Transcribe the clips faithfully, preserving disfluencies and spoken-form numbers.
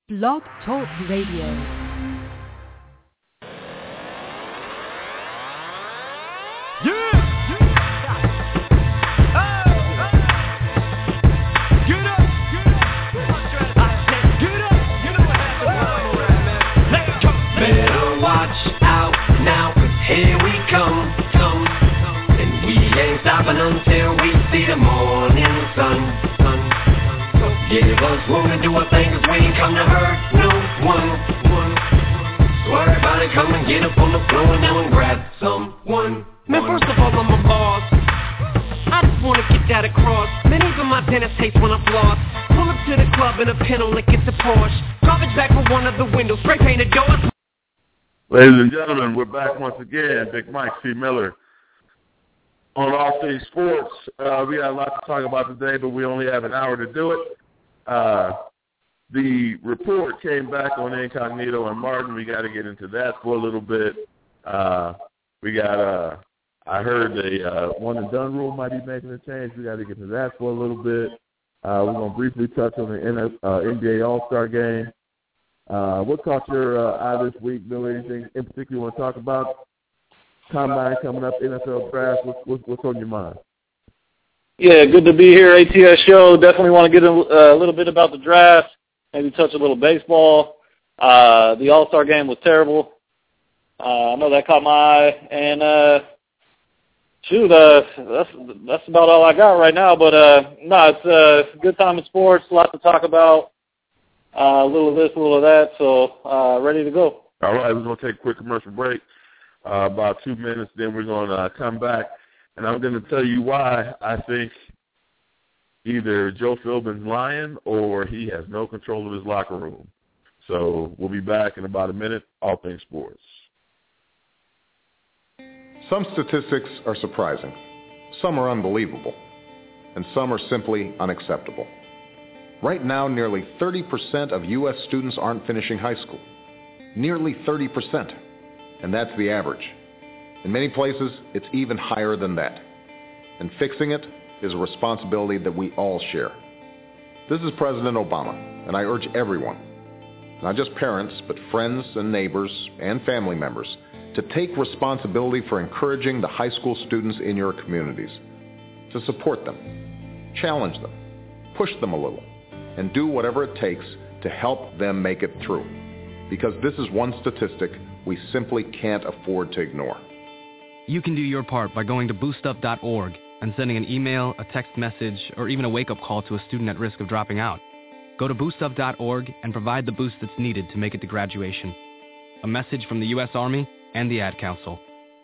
Blog Talk Radio. Until we see the morning sun, sun. So give us room to do our thing, cause we ain't come to hurt no one, one. So everybody come and get up on the floor now and grab someone. Man, first of all, I'm a boss. I just wanna get that across. Man, even my dentist hates when I floss. Pull up to the club in a pinto like it's a Porsche. Garbage bag for one of the windows, spray painted doors. Ladies and gentlemen, we're back once again. Big Mike C. Miller on All Things Sports. Uh, we got a lot to talk about today, but we only have an hour to do it. Uh, the report came back on Incognito and Martin. We got to get into that for a little bit. Uh, we got, uh, I heard the uh, one and done rule might be making a change. We got to get into that for a little bit. Uh, we're going to briefly touch on the N B A All-Star game. Uh, what caught your uh, eye this week, Bill? Anything in particular you want to talk about? Combine coming up, N F L draft. What's, what's, what's on your mind? Yeah, good to be here, A T S Show. Definitely want to get a, a little bit about the draft, maybe touch a little baseball. Uh, the All-Star game was terrible. Uh, I know that caught my eye. And, uh, shoot, uh, that's that's about all I got right now. But, uh, no, it's a good time in sports, a lot to talk about, uh, a little of this, a little of that. So, uh, ready to go. All right, we're going to take a quick commercial break. Uh, about two minutes, then we're going to uh, come back, and I'm going to tell you why I think either Joe Philbin's lying or he has no control of his locker room. So we'll be back in about a minute. All Things Sports. Some statistics are surprising, some are unbelievable, and some are simply unacceptable. Right now, nearly thirty percent of U S students aren't finishing high school. Nearly thirty percent. And that's the average. In many places, it's even higher than that. And fixing it is a responsibility that we all share. This is President Obama, and I urge everyone, not just parents, but friends and neighbors and family members, to take responsibility for encouraging the high school students in your communities, to support them, challenge them, push them a little, and do whatever it takes to help them make it through. Because this is one statistic we simply can't afford to ignore. You can do your part by going to boost up dot org and sending an email, a text message, or even a wake-up call to a student at risk of dropping out. Go to boost up dot org and provide the boost that's needed to make it to graduation. A message from the U S Army and the Ad Council.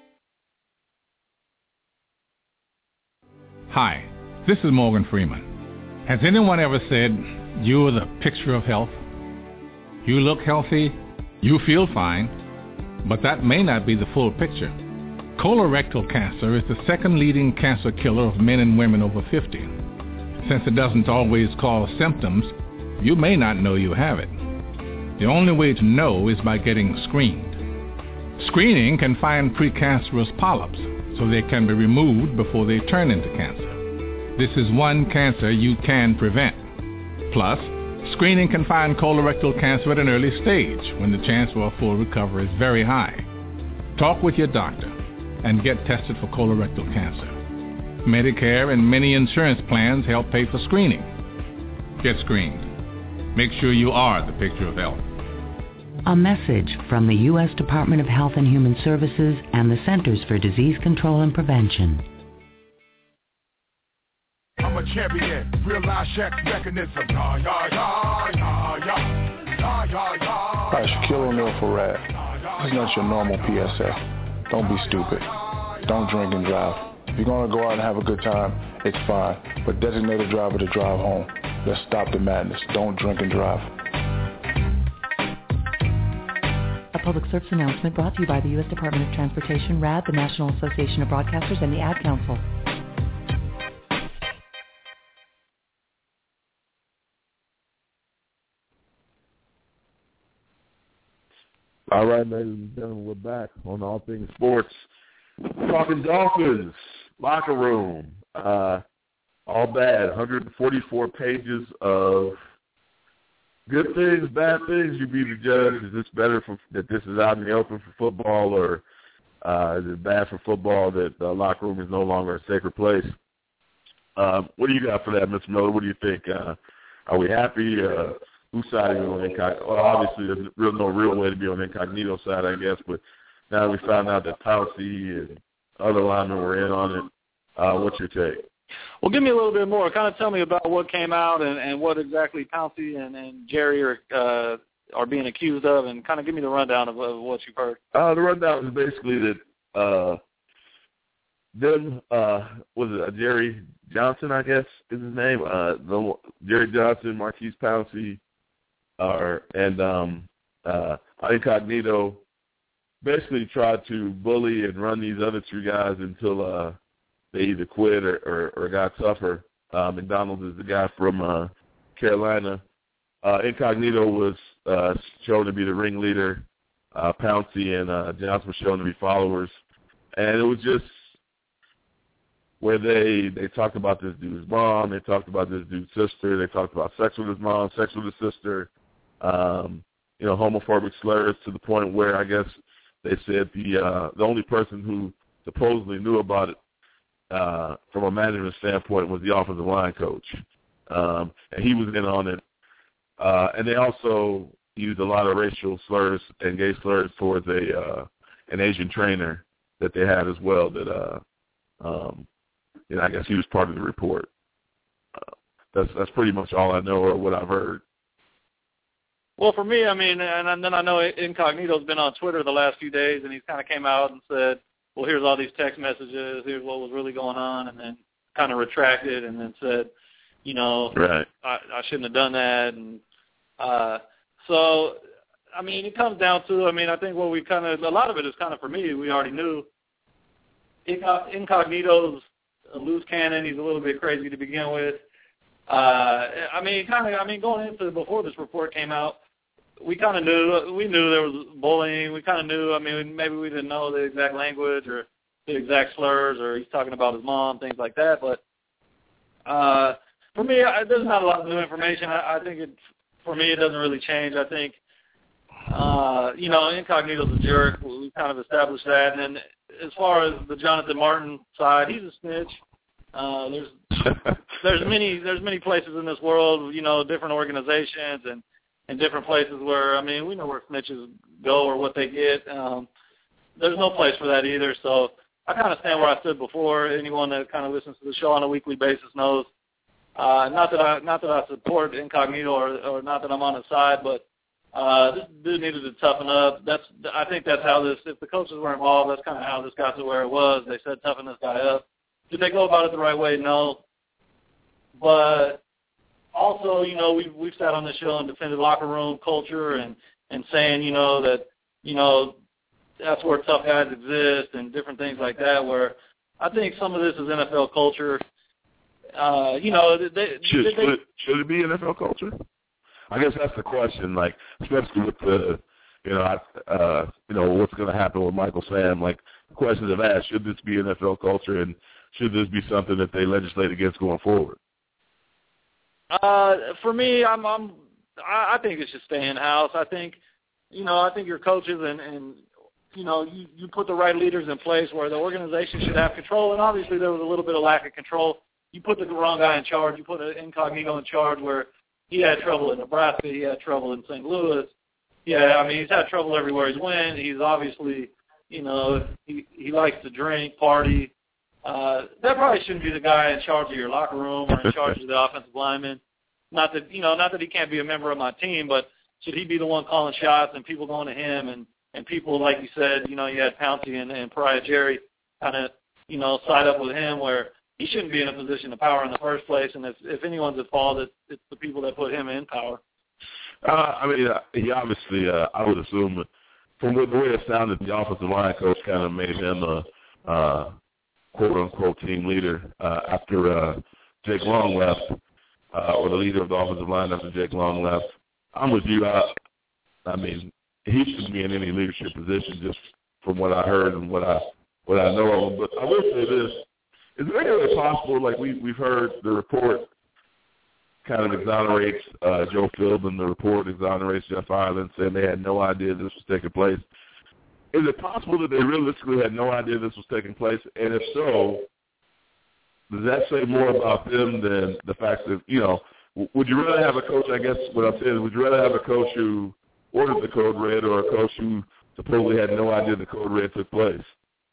Hi, this is Morgan Freeman. Has anyone ever said, you're the picture of health? You look healthy, you feel fine, but that may not be the full picture. Colorectal cancer is the second leading cancer killer of men and women over fifty. Since it doesn't always cause symptoms, you may not know you have it. The only way to know is by getting screened. Screening can find precancerous polyps, so they can be removed before they turn into cancer. This is one cancer you can prevent. Plus, screening can find colorectal cancer at an early stage when the chance for a full recovery is very high. Talk with your doctor and get tested for colorectal cancer. Medicare and many insurance plans help pay for screening. Get screened. Make sure you are the picture of health. A message from the U S Department of Health and Human Services and the Centers for Disease Control and Prevention. I'm a champion, real life check mechanism. Yeah, yeah, yeah, yeah, yeah, yeah, yeah, yeah. Hi, Shaquille O'Neal for Rad. This is not your normal P S A. Don't be stupid. Don't drink and drive. If you're going to go out and have a good time, it's fine. But designate a driver to drive home. Let's stop the madness. Don't drink and drive. A public service announcement brought to you by the U S Department of Transportation, R A D, the National Association of Broadcasters, and the Ad Council. All right, ladies and gentlemen, we're back on All Things Sports. Talking Dolphins, locker room, uh, all bad. one hundred forty-four pages of good things, bad things, you be the judge. Is this better for, that this is out in the open for football, or uh, is it bad for football that the locker room is no longer a sacred place? Um, what do you got for that, Mister Miller? What do you think? Uh, are we happy? Uh, whose side are you on incognito? Well, obviously, there's real, no real way to be on the incognito side, I guess, but now we found out that Pouncey and other linemen were in on it. Uh, what's your take? Well, give me a little bit more. Kind of tell me about what came out and, and what exactly Pouncey and, and Jerry are uh, are being accused of, and kind of give me the rundown of, of what you've heard. Uh, the rundown is basically that uh, them, uh, was it uh, Jerry Johnson, I guess is his name, uh, the, Jerry Johnson, Marquise Pouncey, uh, and um, uh, Incognito basically tried to bully and run these other two guys until uh, they either quit or, or, or got tougher. Uh, McDonald is the guy from uh, Carolina. Uh, Incognito was uh, shown to be the ringleader. Uh, Pouncey and uh, Johnson were shown to be followers. And it was just where they, they talked about this dude's mom, they talked about this dude's sister, they talked about sex with his mom, sex with his sister, um, you know, homophobic slurs to the point where I guess they said the uh, the only person who supposedly knew about it uh, from a management standpoint was the offensive line coach. Um, and he was in on it. Uh, and they also used a lot of racial slurs and gay slurs towards a uh, an Asian trainer that they had as well that, uh, um, you know, I guess he was part of the report. Uh, that's that's pretty much all I know or what I've heard. Well, for me, I mean, and, and then I know Incognito's been on Twitter the last few days, and he's kind of came out and said, well, here's all these text messages, here's what was really going on, and then kind of retracted and then said, you know, right. I, I shouldn't have done that. And uh, so, I mean, it comes down to, I mean, I think what we kind of, a lot of it is kind of for me, we already knew. Incognito's a loose cannon. He's a little bit crazy to begin with. Uh, I mean, kind of, I mean, going into, before this report came out, we kind of knew, we knew there was bullying. We kind of knew, I mean, maybe we didn't know the exact language or the exact slurs, or he's talking about his mom, things like that. But uh, for me, I, there's not a lot of new information. I, I think it, for me, it doesn't really change. I think, uh, you know, Incognito's a jerk. We kind of established that. And then as far as the Jonathan Martin side, he's a snitch. Uh, there's there's many there's many places in this world, you know, different organizations and, and different places where, I mean, we know where snitches go or what they get. Um, there's no place for that either. So I kind of stand where I stood before. Anyone that kind of listens to the show on a weekly basis knows. Uh, not that I not that I support Incognito or, or not that I'm on his side, but uh, this dude needed to toughen up. That's I think that's how this. If the coaches were involved, that's kind of how this got to where it was. They said toughen this guy up. Did they go about it the right way? No. But also, you know, we've we've sat on this show and defended locker room culture and and saying, you know, that you know that's where tough guys exist and different things like that. Where I think some of this is N F L culture. Uh, you know, they, should, they, should, it, should it be N F L culture? I guess that's the question. Like, especially with the, you know, I, uh, you know, what's going to happen with Michael Sam? Like, questions have asked: should this be N F L culture, and should this be something that they legislate against going forward? Uh, for me, I'm, I'm, I think it should stay in house. I think, you know, I think your coaches and, and you know, you, you put the right leaders in place where the organization should have control. And obviously, there was a little bit of lack of control. You put the wrong guy in charge. You put an Incognito in charge where he had trouble in Nebraska. He had trouble in Saint Louis. Yeah, I mean, he's had trouble everywhere he's went. He's obviously, you know, he, he likes to drink, party. Uh, that probably shouldn't be the guy in charge of your locker room or in charge of the offensive lineman. Not that, you know, not that he can't be a member of my team, but should he be the one calling shots and people going to him and, and people, like you said, you know, you had Pouncey and, and Pariah Jerry kind of, you know, side up with him where he shouldn't be in a position of power in the first place. And if, if anyone's at fault, it's, it's the people that put him in power. Uh, I mean, uh, he obviously, uh, I would assume, from the way it sounded, the offensive line coach kind of made him a uh, quote-unquote team leader uh, after uh, Jake Long left, uh, or the leader of the offensive line after Jake Long left. I'm with you. I, I mean, he shouldn't be in any leadership position just from what I heard and what I what I know of him. But I will say this. Is it really possible, like we, we've heard the report, kind of exonerates uh, Joe Philbin. The report exonerates Jeff Ireland, saying they had no idea this was taking place. Is it possible that they realistically had no idea this was taking place? And if so, does that say more about them than the fact that, you know, would you rather have a coach, I guess what I'm saying is, would you rather have a coach who ordered the code red or a coach who supposedly had no idea the code red took place?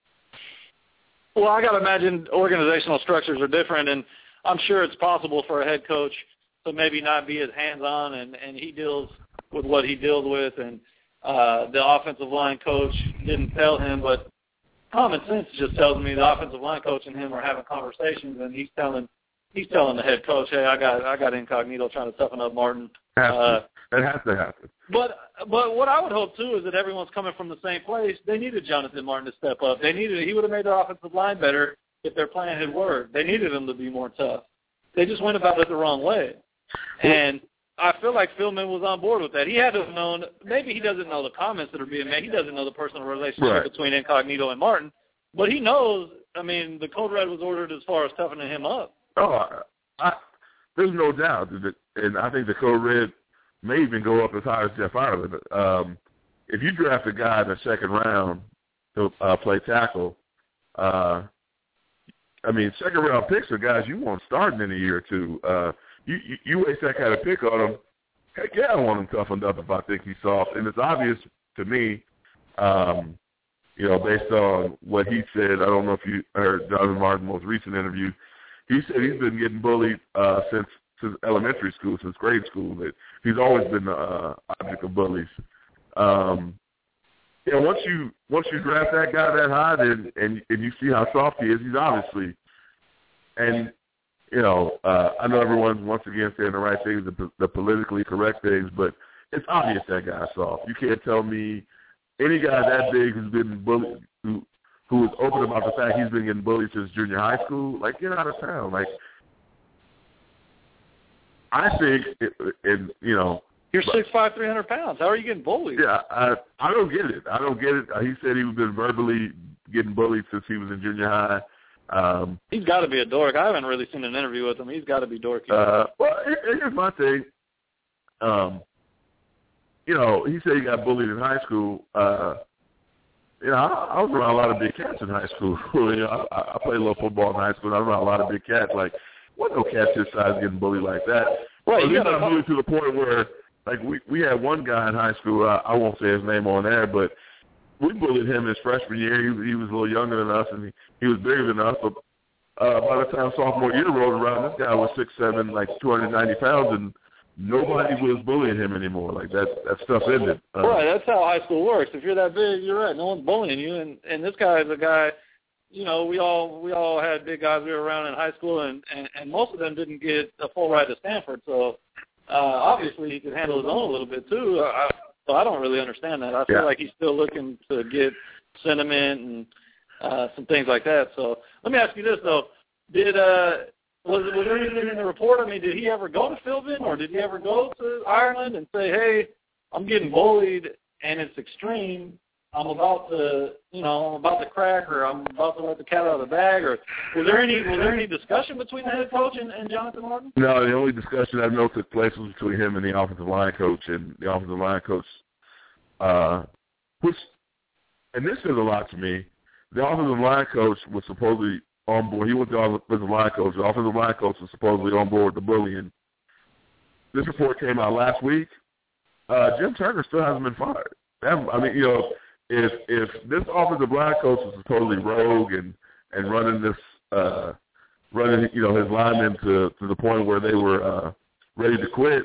Well, I got to imagine organizational structures are different, and I'm sure it's possible for a head coach to maybe not be as hands-on, and, and he deals with what he deals with, and uh, the offensive line coach didn't tell him, but common sense just tells me the offensive line coach and him are having conversations, and he's telling he's telling the head coach, hey, I got I got incognito trying to toughen up Martin. Uh, that has to happen. But but what I would hope too is that everyone's coming from the same place. They needed Jonathan Martin to step up. They needed he would have made their offensive line better if their plan had worked. They needed him to be more tough. They just went about it the wrong way, and I feel like Philbin was on board with that. He had to have known. Maybe he doesn't know the comments that are being made. He doesn't know the personal relationship right. between Incognito and Martin, but he knows. I mean, the code red was ordered as far as toughening him up. Oh, I, I, there's no doubt, that, and I think the code red may even go up as high as Jeff Ireland. Um, if you draft a guy in the second round to uh, play tackle, uh, I mean, second round picks are guys you want starting in a year or two. Uh, you, you you waste that kind of pick on him. Heck yeah, I want him toughened up if I think he's soft. And it's obvious to me, um, you know, based on what he said. I don't know if you heard Jonathan Martin's most recent interview. He said he's been getting bullied uh, since since elementary school, since grade school. That he's always been the uh, object of bullies. Um, yeah, once you once you draft that guy that high, then and and you see how soft he is, he's obviously. And you know, uh, I know everyone's once again saying the right things, the, the politically correct things, but it's obvious that guy's soft. You can't tell me any guy that big who's been bullied, who who is open about the fact he's been getting bullied since junior high school, like, get out of town. Like, I think, it, and you know, you're six five, three hundred pounds. How are you getting bullied? Yeah, I I don't get it. I don't get it. He said he was been verbally getting bullied since he was in junior high. Um, He's got to be a dork. I haven't really seen an interview with him. He's got to be dorky. Uh, well, here's my thing. Um, you know, he said he got bullied in high school. Uh, you know, I, I was around a lot of big cats in high school. you know, I, I played a little football in high school, and I was around a lot of big cats. Like, what no cats his size getting bullied like that? Right. He's not bullied to the point where, like, we we had one guy in high school. I, I won't say his name on there, but we bullied him his freshman year. He, he was a little younger than us, and he, he was bigger than us. But uh, by the time sophomore year rolled around, this guy was six seven, like two hundred ninety pounds, and nobody was bullying him anymore. Like, that that stuff ended. Uh, right, that's how high school works. If you're that big, you're right. No one's bullying you. And, and this guy is a guy, you know, we all we all had big guys we were around in high school, and, and, and most of them didn't get a full ride to Stanford. So, uh, obviously, he could handle his own a little bit, too. I, So I don't really understand that. I feel yeah. like he's still looking to get sentiment and uh, some things like that. So let me ask you this, though. Did uh, was, was there anything in the report? I mean, did he ever go to Philbin, or did he ever go to Ireland and say, hey, I'm getting bullied and it's extreme. I'm about to, you know, I'm about to crack, or I'm about to let the cat out of the bag, or was there any was there any discussion between the head coach and, and Jonathan Martin? No, the only discussion I know took place was between him and the offensive line coach, and the offensive line coach, uh, which, and this says a lot to me. The offensive line coach was supposedly on board. He was the offensive line coach. The offensive line coach was supposedly on board with the bullying. This report came out last week. Uh, Jim Turner still hasn't been fired. That, I mean, you know. If if this offensive line coach was supposedly rogue and, and running this uh, running you know his linemen to, to the point where they were uh, ready to quit,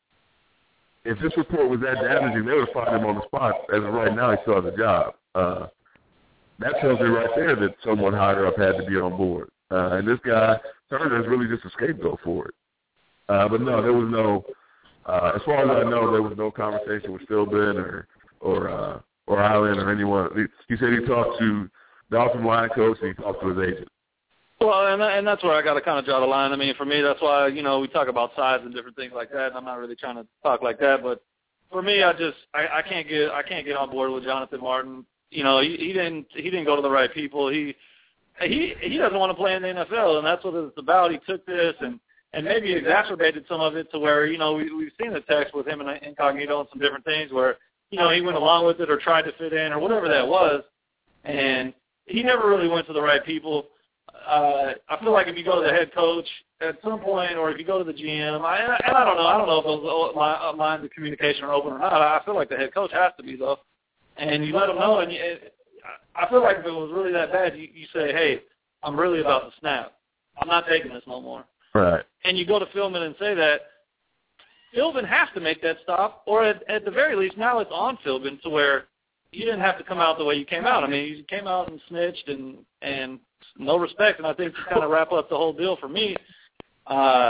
if this report was that damaging, they would have fired him on the spot. As of right now, he still has a job. Uh, that tells me right there that someone higher up had to be on board. Uh, and this guy Turner is really just a scapegoat for it. Uh, but no, there was no. Uh, as far as I know, there was no conversation with Philbin or or. Uh, or Allen or anyone. He said he talked to the offensive line coach and he talked to his agent. Well, and and that's where I got to kind of draw the line. I mean, for me, that's why, you know, we talk about size and different things like that, and I'm not really trying to talk like that. But for me, I just I, I can't get I can't get on board with Jonathan Martin. You know, he, he didn't he didn't go to the right people. He he he doesn't want to play in the N F L, and that's what it's about. He took this and and maybe exacerbated some of it to where, you know, we, we've seen the text with him and Incognito and some different things where, you know, he went along with it or tried to fit in or whatever that was, and he never really went to the right people. Uh, I feel like if you go to the head coach at some point, or if you go to the G M, I, and I don't know, I don't know if those lines of communication are open or not. I feel like the head coach has to be, though. And you let them know, and you, I feel like if it was really that bad, you, you say, hey, I'm really about to snap. I'm not taking this no more. Right. And you go to Philbin and say that. Philbin has to make that stop, or at, at the very least, now it's on Philbin to where you didn't have to come out the way you came out. I mean, you came out and snitched and, and no respect, and I think to kind of wrap up the whole deal for me, uh,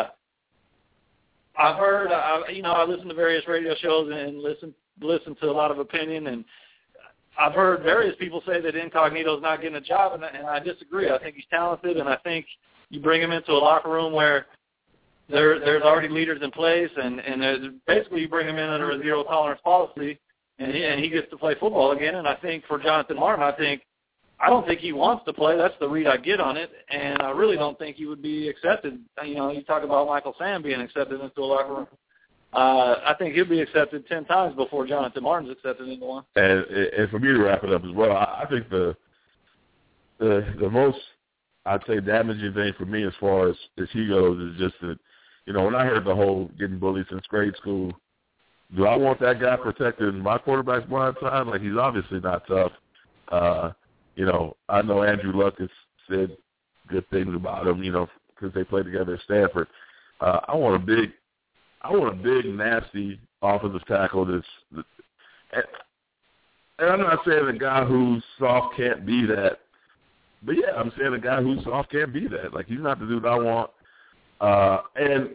I've heard, I, you know, I listen to various radio shows and listen listen to a lot of opinion, and I've heard various people say that Incognito's not getting a job, and, and I disagree. I think he's talented, and I think you bring him into a locker room where there there's already leaders in place, and, and there's, basically you bring him in under a zero-tolerance policy, and he, and he gets to play football again. And I think for Jonathan Martin, I think I don't think he wants to play. That's the read I get on it, and I really don't think he would be accepted. You know, you talk about Michael Sam being accepted into a locker room. Uh, I think he'll be accepted ten times before Jonathan Martin's accepted into one. And, and for me to wrap it up as well, I, I think the the the most, I'd say, damaging thing for me as far as, as he goes is just that, you know, when I heard the whole getting bullied since grade school, do I want that guy protecting my quarterback's blind side? Like, he's obviously not tough. Uh, you know, I know Andrew Luck has said good things about him, you know, because they played together at Stanford. Uh, I want a big, I want a big, nasty offensive tackle that's, and, and I'm not saying a guy who's soft can't be that, but yeah, I'm saying a guy who's soft can't be that. Like, he's not the dude I want. Uh, and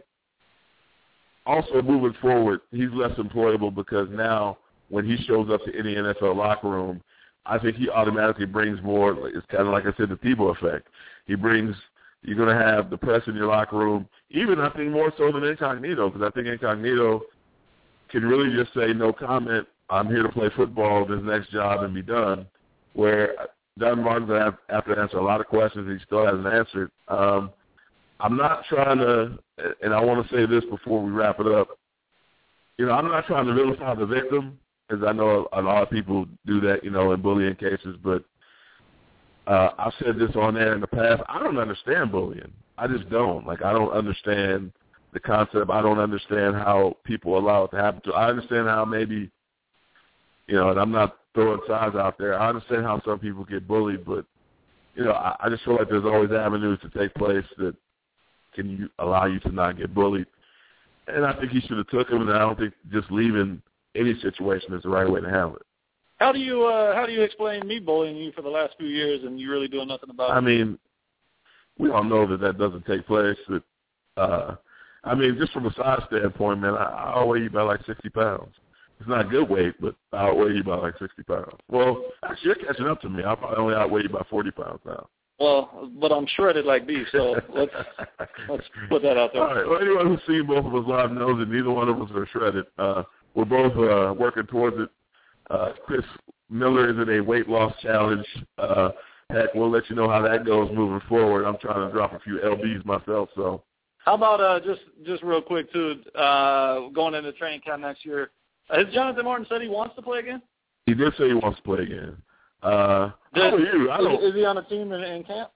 also moving forward, he's less employable because now when he shows up to any N F L locker room, I think he automatically brings more. It's kind of like I said, the Tebow effect. He brings, you're going to have the press in your locker room, even I think more so than Incognito, because I think Incognito can really just say no comment. I'm here to play football, this next job, and be done. Where Don Martin's going to have to answer a lot of questions he still hasn't answered. Um, I'm not trying to, and I want to say this before we wrap it up, you know, I'm not trying to vilify the victim, as I know a lot of people do that, you know, in bullying cases, but uh, I've said this on air in the past. I don't understand bullying. I just don't. Like, I don't understand the concept. I don't understand how people allow it to happen to. I understand how maybe, you know, and I'm not throwing sides out there. I understand how some people get bullied, but, you know, I, I just feel like there's always avenues to take place that can you allow you to not get bullied. And I think he should have took him, and I don't think just leaving any situation is the right way to handle it. How do you uh, how do you explain me bullying you for the last few years and you really doing nothing about it? I mean, we all know that that doesn't take place. That, uh, I mean, just from a size standpoint, man, I, I outweigh you by like sixty pounds. It's not good weight, but I outweigh you by like sixty pounds. Well, actually, you're catching up to me. I probably only outweigh you by forty pounds now. Well, but I'm shredded like beef, so let's let's put that out there. All right. Well, anyone who's seen both of us live knows that neither one of us are shredded. Uh, we're both uh, working towards it. Uh, Chris Miller is in a weight loss challenge. Uh, heck, we'll let you know how that goes moving forward. I'm trying to drop a few L Bs myself. So, how about uh, just just real quick too, uh, going into training camp next year? Has Jonathan Martin said he wants to play again? He did say he wants to play again. Uh, Does, how are you? I don't, is, is he on a team in, in camp?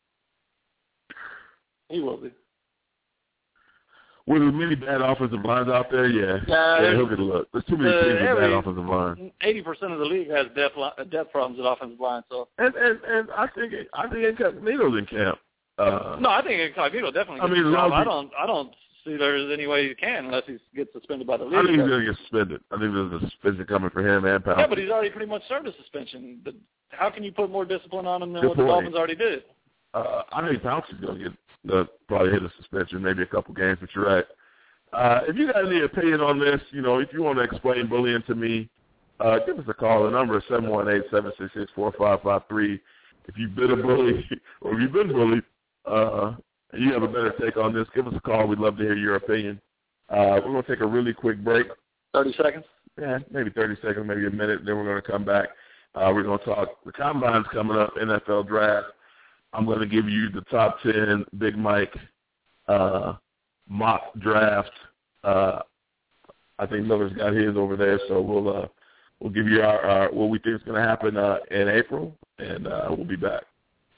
He will be. With as many bad offensive lines out there, yeah, yeah, yeah he'll get a look. There's too many uh, teams with bad offensive lines. Eighty percent of the league has depth depth problems at offensive line. So, and and and I think I think Incognito's in camp. Uh, no, I think Incognito definitely. I mean, I don't I don't see there's any way he can unless he gets suspended by the league. I think he's going to get suspended. I think there's a suspension coming for him and Powell. Yeah, but he's already pretty much served a suspension. But how can you put more discipline on him than Good what point. the Dolphins already did? Uh, I think Pounce is going to get uh, probably hit a suspension, maybe a couple games, but you're right. Uh, if you got any opinion on this, you know, if you want to explain bullying to me, uh, give us a call. The number is seven one eight, seven six six, four five five three. If you've been a bully or if you've been bullied uh, and you have a better take on this, give us a call. We'd love to hear your opinion. Uh, we're going to take a really quick break. thirty seconds? Yeah, maybe thirty seconds, maybe a minute. Then we're going to come back. Uh, we're going to talk. The Combine's coming up, N F L Draft. I'm going to give you the top ten Big Mike uh mock draft. Uh, I think Miller's got his over there, so we'll uh, we'll give you our, our what we think is going to happen uh, in April, and uh, we'll be back.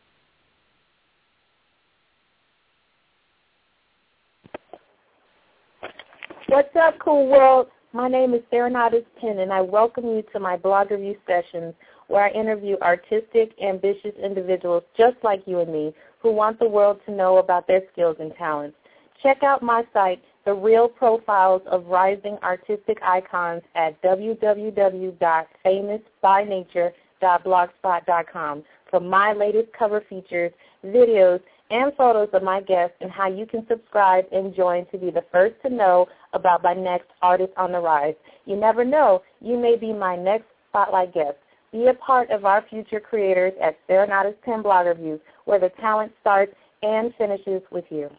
What's up, cool world? My name is Serenatus Penn, and I welcome you to my blog review sessions where I interview artistic, ambitious individuals just like you and me who want the world to know about their skills and talents. Check out my site, The Real Profiles of Rising Artistic Icons, at w w w dot famous by nature dot blogspot dot com for my latest cover features, videos, and photos of my guests, and how you can subscribe and join to be the first to know about my next artist on the rise. You never know, you may be my next spotlight guest. Be a part of our future creators at Serenatus Penn Blog Reviews, where the talent starts and finishes with you.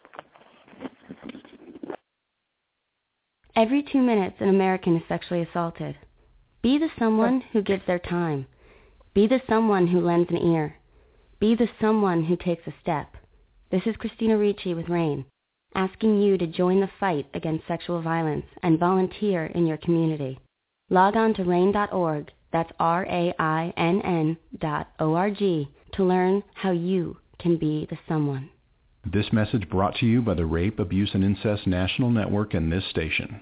Every two minutes, an American is sexually assaulted. Be the someone who gives their time. Be the someone who lends an ear. Be the someone who takes a step. This is Christina Ricci with RAIN, asking you to join the fight against sexual violence and volunteer in your community. Log on to rain dot org, that's R A I N N dot O R G, to learn how you can be the someone. This message brought to you by the Rape, Abuse, and Incest National Network and this station.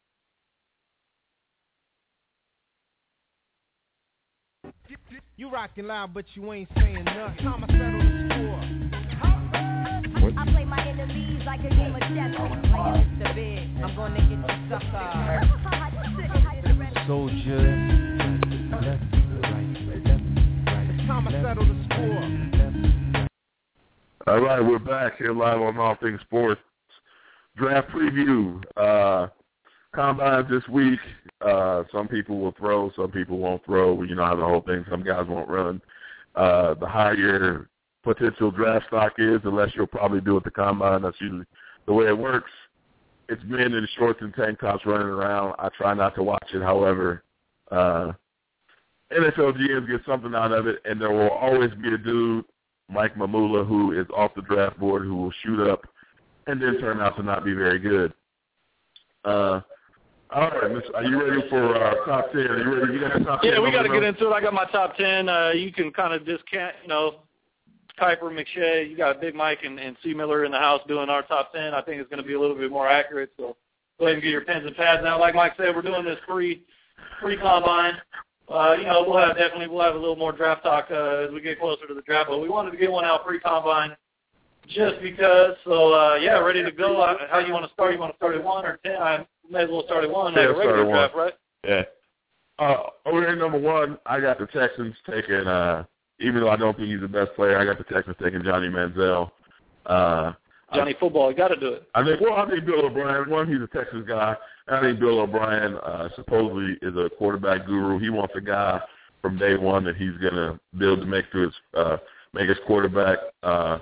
You rockin' loud, but you ain't saying nothing. Time to settle the score. I play my enemies like a game of chess. Playing Mister Big, I'm gonna get you sucker. Soldier, left, right, left, right. It's time to settle the score. All right, we're back here live on All Things Sports. Draft preview. Uh, Combine this week. Uh, some people will throw, some people won't throw. You know how the whole thing, some guys won't run. Uh, the higher potential draft stock is, the less you'll probably do at the Combine. That's usually the way it works. It's men in shorts and tank tops running around. I try not to watch it. However, uh, N F L G Ms get something out of it, and there will always be a dude, Mike Mamula, who is off the draft board, who will shoot up and then turn out to not be very good. Uh, all right, Miss, are you ready for uh, top ten? Are you ready? You got your top ten? Yeah, we got to get into it. I got my top ten. Uh, you can kind of discount, you know, Kuiper, McShay. You got Big Mike and, and C. Miller in the house doing our top ten. I think it's going to be a little bit more accurate. So go ahead and get your pens and pads now. Like Mike said, we're doing this free, free combine. Uh, you know, we'll have definitely we'll have a little more draft talk uh, as we get closer to the draft. But we wanted to get one out free combine just because. So uh, yeah, ready to go. Uh, how you want to start? You want to start at one or ten? I may as well start at one. Yeah, like a regular one. draft, right? Yeah. Uh, over here, number one, I got the Texans taking. Uh, even though I don't think he's the best player, I got the Texans taking Johnny Manziel. Uh, Johnny I, football, you got to do it. I think. Well, I think Bill O'Brien. One, he's a Texas guy. And I think Bill O'Brien uh, supposedly is a quarterback guru. He wants a guy from day one that he's going to build to make to his uh, make his quarterback. Uh,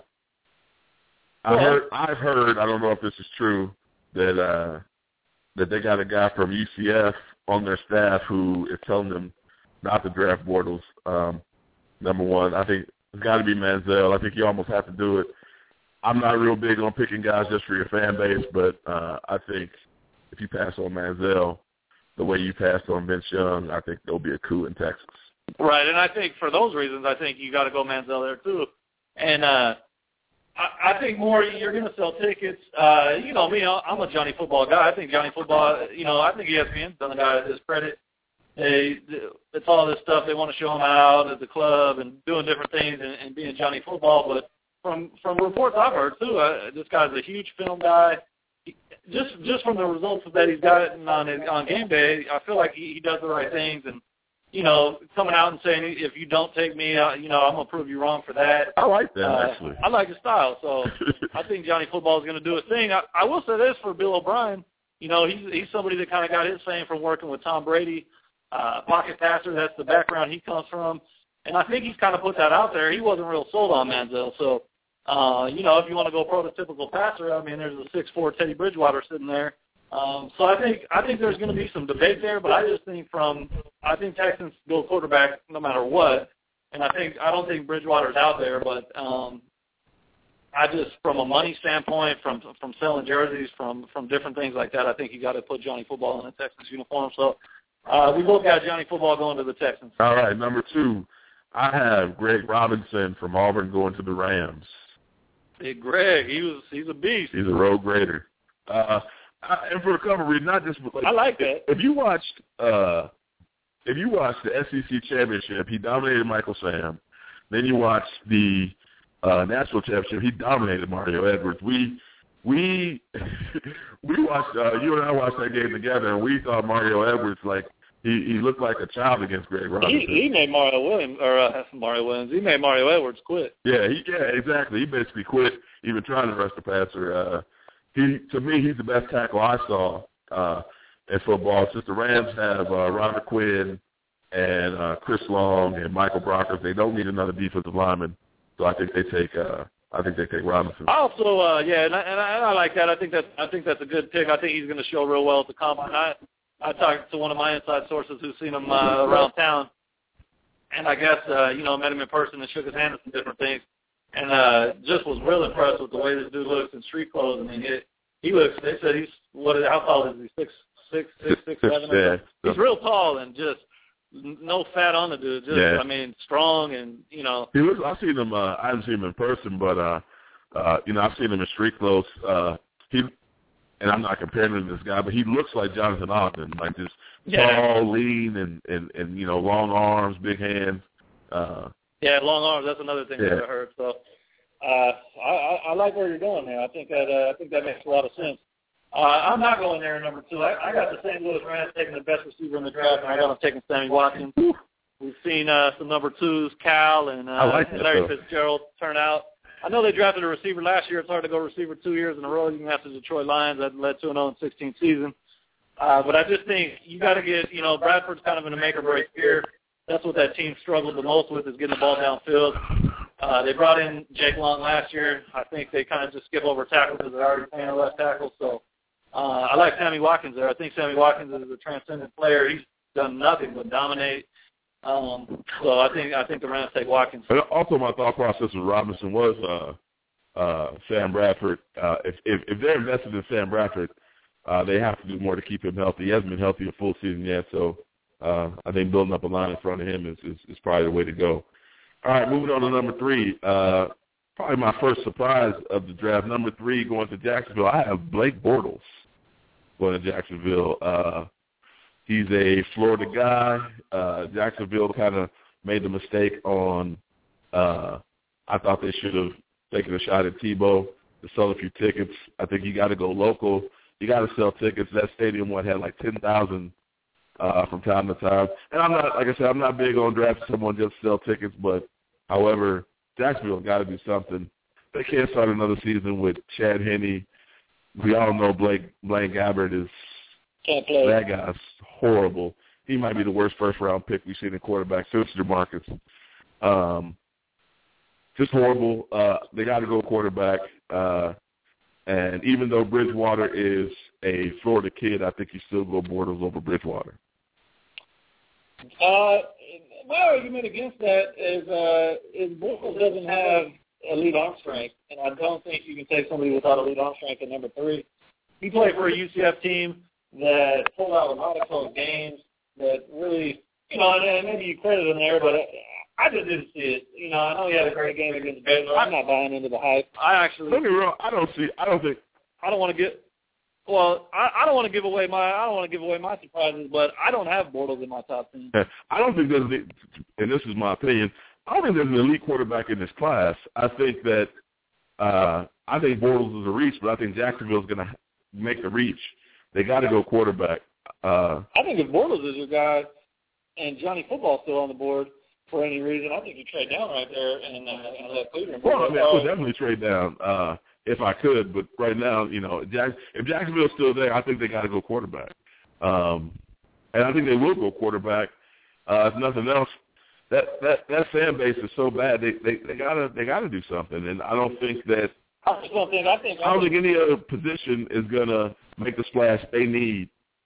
I heard. I've heard. I don't know if this is true that uh, that they got a guy from U C F on their staff who is telling them not to draft Bortles. Um, number one, I think it's got to be Manziel. I think you almost have to do it. I'm not real big on picking guys just for your fan base, but uh, I think if you pass on Manziel the way you passed on Vince Young, I think there'll be a coup in Texas. Right, and I think for those reasons, I think you got to go Manziel there too. And uh, I, I think more you're going to sell tickets. Uh, you know me, I'm a Johnny Football guy. I think Johnny Football, you know, I think E S P N's done the guy his credit. They, it's all this stuff. They want to show him out at the club and doing different things and, and being Johnny Football. But from from reports I've heard too, uh, this guy's a huge film guy. He, just just from the results that he's gotten on on game day, I feel like he, he does the right things. And you know, coming out and saying, if you don't take me, uh, you know, I'm gonna prove you wrong for that. I like that uh, actually. I like his style, so I think Johnny Football is going to do his thing. I, I will say this for Bill O'Brien. You know, he's he's somebody that kind of got his fame from working with Tom Brady. Uh, pocket passer, that's the background he comes from. And I think he's kind of put that out there. He wasn't real sold on Manziel. So, uh, you know, if you want to go prototypical passer, I mean, there's a six four Teddy Bridgewater sitting there. Um, so I think I think there's going to be some debate there, but I just think from I think Texans go quarterback no matter what. And I think I don't think Bridgewater's out there, but um, I just, from a money standpoint, from from selling jerseys, from from different things like that, I think you got to put Johnny Football in a Texans uniform. So uh, we both got Johnny Football going to the Texans. All right, number two, I have Greg Robinson from Auburn going to the Rams. Big Greg, he was he's a beast. He's a road grader. Uh, I, and for a couple of reasons, not just like, I like that. If you watched, uh, if you watched the S E C championship, he dominated Michael Sam. Then you watched the uh, national championship, he dominated Mario Edwards. We we we watched uh, you and I watched that game together, and we thought Mario Edwards like he, he looked like a child against Greg Robinson. He, he made Mario Williams or uh, Mario Williams. He made Mario Edwards quit. Yeah, he, yeah, exactly. He basically quit even trying to rush the passer. Uh, he to me, he's the best tackle I saw uh, in football. Since the Rams have uh, Robert Quinn and uh, Chris Long and Michael Brockers, they don't need another defensive lineman. So I think they take. Uh, I think they take Robinson. Also, uh, yeah, and I, and, I, and I like that. I think that's. I think that's a good pick. I think he's going to show real well at the combine. I, I talked to one of my inside sources who's seen him uh, around town, and I guess uh, you know met him in person and shook his hand and some different things, and uh, just was real impressed with the way this dude looks in street clothes. I mean, he, he looks. They said he's what? How tall is he? Six, six, six, six, seven. Yeah. He's real tall and just. No fat on the dude. Just, yeah. I mean, strong and, you know. He looks, I've seen him, uh, I haven't seen him in person, but, uh, uh, you know, I've seen him in street clothes. Uh, he, and I'm not comparing him to this guy, but he looks like Jonathan Ogden, like just yeah. tall, lean, and, and, and, you know, long arms, big hands. Uh, yeah, long arms. That's another thing yeah. that I heard. So uh, I, I, I like where you're going there. I think that uh, I think that makes a lot of sense. Uh, I'm not going there in number two. I, I got the Saint Louis Rams taking the best receiver in the draft, and I got them taking Sammy Watkins. We've seen uh, some number twos, Cal and, uh, like and that, Larry though. Fitzgerald, turn out. I know they drafted a receiver last year. It's hard to go receiver two years in a row, even after the Detroit Lions. That led to an oh and sixteen season. Uh, but I just think you got to get, you know, Bradford's kind of in a make-or-break year. That's what that team struggled the most with is getting the ball downfield. Uh, they brought in Jake Long last year. I think they kind of just skip over tackles because they're already paying a left tackle. So uh, I like Sammy Watkins there. I think Sammy Watkins is a transcendent player. He's done nothing but dominate. Um, so I think I think the Rams take Watkins. And also, my thought process with Robinson was uh, uh, Sam Bradford. Uh, if, if if they're invested in Sam Bradford, uh, they have to do more to keep him healthy. He hasn't been healthy a full season yet, so uh, I think building up a line in front of him is, is, is probably the way to go. All right, moving on to number three. Uh, probably my first surprise of the draft. Number three going to Jacksonville. I have Blake Bortles going to Jacksonville. Uh, He's a Florida guy. Uh, Jacksonville kind of made the mistake on, uh, I thought they should have taken a shot at Tebow to sell a few tickets. I think you got to go local. You got to sell tickets. That stadium, what, had like ten thousand uh, from time to time. And I'm not, like I said, I'm not big on drafting someone just to sell tickets, but, however, Jacksonville got to do something. They can't start another season with Chad Henne. We all know Blake Blaine Gabbert is Can't play. That guy's horrible. He might be the worst first-round pick we've seen in quarterback since DeMarcus. Um, just horrible. Uh, they got to go quarterback. Uh, and even though Bridgewater is a Florida kid, I think you still go Bortles over Bridgewater. Uh, my argument against that is uh, is Bortles doesn't have elite arm strength, and I don't think you can take somebody without elite arm strength at number three. He played for a U C F team that pulled out a lot of close games that really, you know, and maybe you credit him there, but I just didn't see it. You know, I know he had a great game against Baylor. I'm not buying into the hype. I actually Don't get me wrong. I don't see. I don't think. I don't want to get. Well, I, I don't want to give away my. I don't want to give away my surprises, but I don't have Bortles in my top ten. I don't think there's, and this is my opinion. I don't think there's an elite quarterback in this class. I think that. Uh, I think Bortles is a reach, but I think Jacksonville's going to make the reach. They got to go quarterback. Uh, I think if Bortles is your guy and Johnny Football's still on the board for any reason, I think you trade down right there and, uh, and let Cleveland. Well, I mean, I would definitely trade down uh, if I could, but right now, you know, Jack, if Jacksonville's still there, I think they got to go quarterback. Um, and I think they will go quarterback. Uh, if nothing else, that, that, that fan base is so bad, they they, they gotta they gotta do something. And I don't think that I just don't think I think I don't think any other position is gonna make the splash they need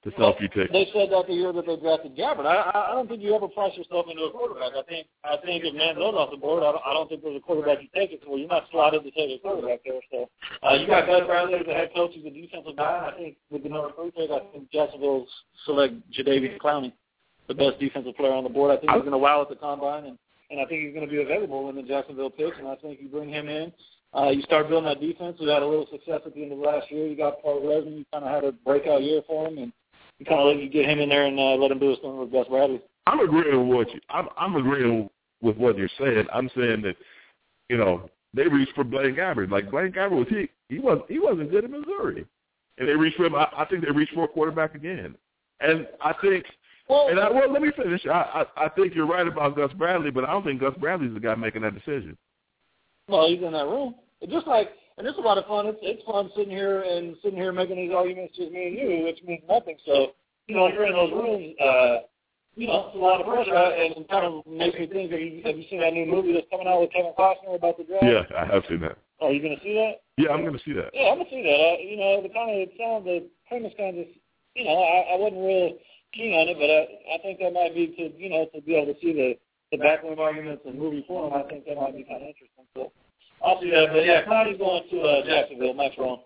the selfie tick. They said that the year that they drafted Gabbert. I, I, I don't think you ever price yourself into a quarterback. I think I think if Manziel's off the board, I don't, I don't think there's a quarterback you take it for. You're not slotted to take a quarterback there. So uh, you got Gus Bradley as the head coach. He's a defensive guy. I think with the number three pick, I think Jacksonville's select Jadeveon Clowney, the best defensive player on the board. I think he's going to wow at the combine, and, and I think he's going to be available when the Jacksonville picks, and I think you bring him in. Uh, you start building that defense. We had a little success at the end of last year. You got Paul Resman. You kind of had a breakout year for him, and you kind of let you get him in there and uh, let him do his thing with Gus Bradley. I'm agreeing with what you. I'm, I'm agreeing with what you're saying. I'm saying that, you know, they reached for Blaine Gabbert. Like Blaine Gabbert was he he was he wasn't good in Missouri, and they reached for him. I, I think they reached for a quarterback again, and I think. Well, and I, well, let me finish. I, I I think you're right about Gus Bradley, but I don't think Gus Bradley's the guy making that decision. Well, he's in that room. It's just like, and it's a lot of fun. It's it's fun sitting here and sitting here making these arguments just me and you, which means nothing. So, you know, you're in those rooms. Uh, you know, it's a lot of pressure, and it kind of makes me think. Have you, have you seen that new movie that's coming out with Kevin Costner about the draft? Yeah, I have seen that. Are you going to see that? Yeah, I'm going to see that. Yeah, I'm going to see that. Uh, you know, the kind of it sounds, the premise kind of, you know, I, I wasn't real keen on it, but I, I think that might be to, you know, to be able to see the the backroom arguments in movie form. I think that might be kind of interesting. So I'll see that. But yeah, Clowney's going to uh, Jacksonville. Max wrong.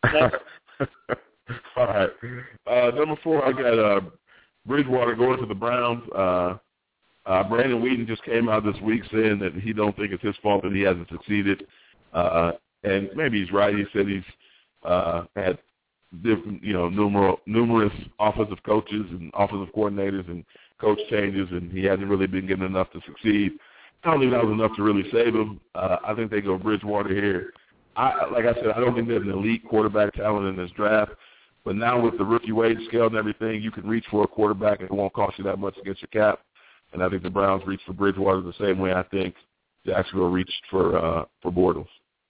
All right. Uh, number four, I got uh, Bridgewater going to the Browns. Uh, uh, Brandon Wheaton just came out this week saying that he don't think it's his fault that he hasn't succeeded. Uh, and maybe he's right. He said he's uh, had different, you know, numerous, numerous offensive coaches and offensive coordinators and coach changes, and he hasn't really been getting enough to succeed. I don't think that was enough to really save him. Uh, I think they go Bridgewater here. I, like I said, I don't think there's an elite quarterback talent in this draft. But now with the rookie wage scale and everything, you can reach for a quarterback and it won't cost you that much against your cap. And I think the Browns reached for Bridgewater the same way I think Jacksonville reached for uh, for Bortles.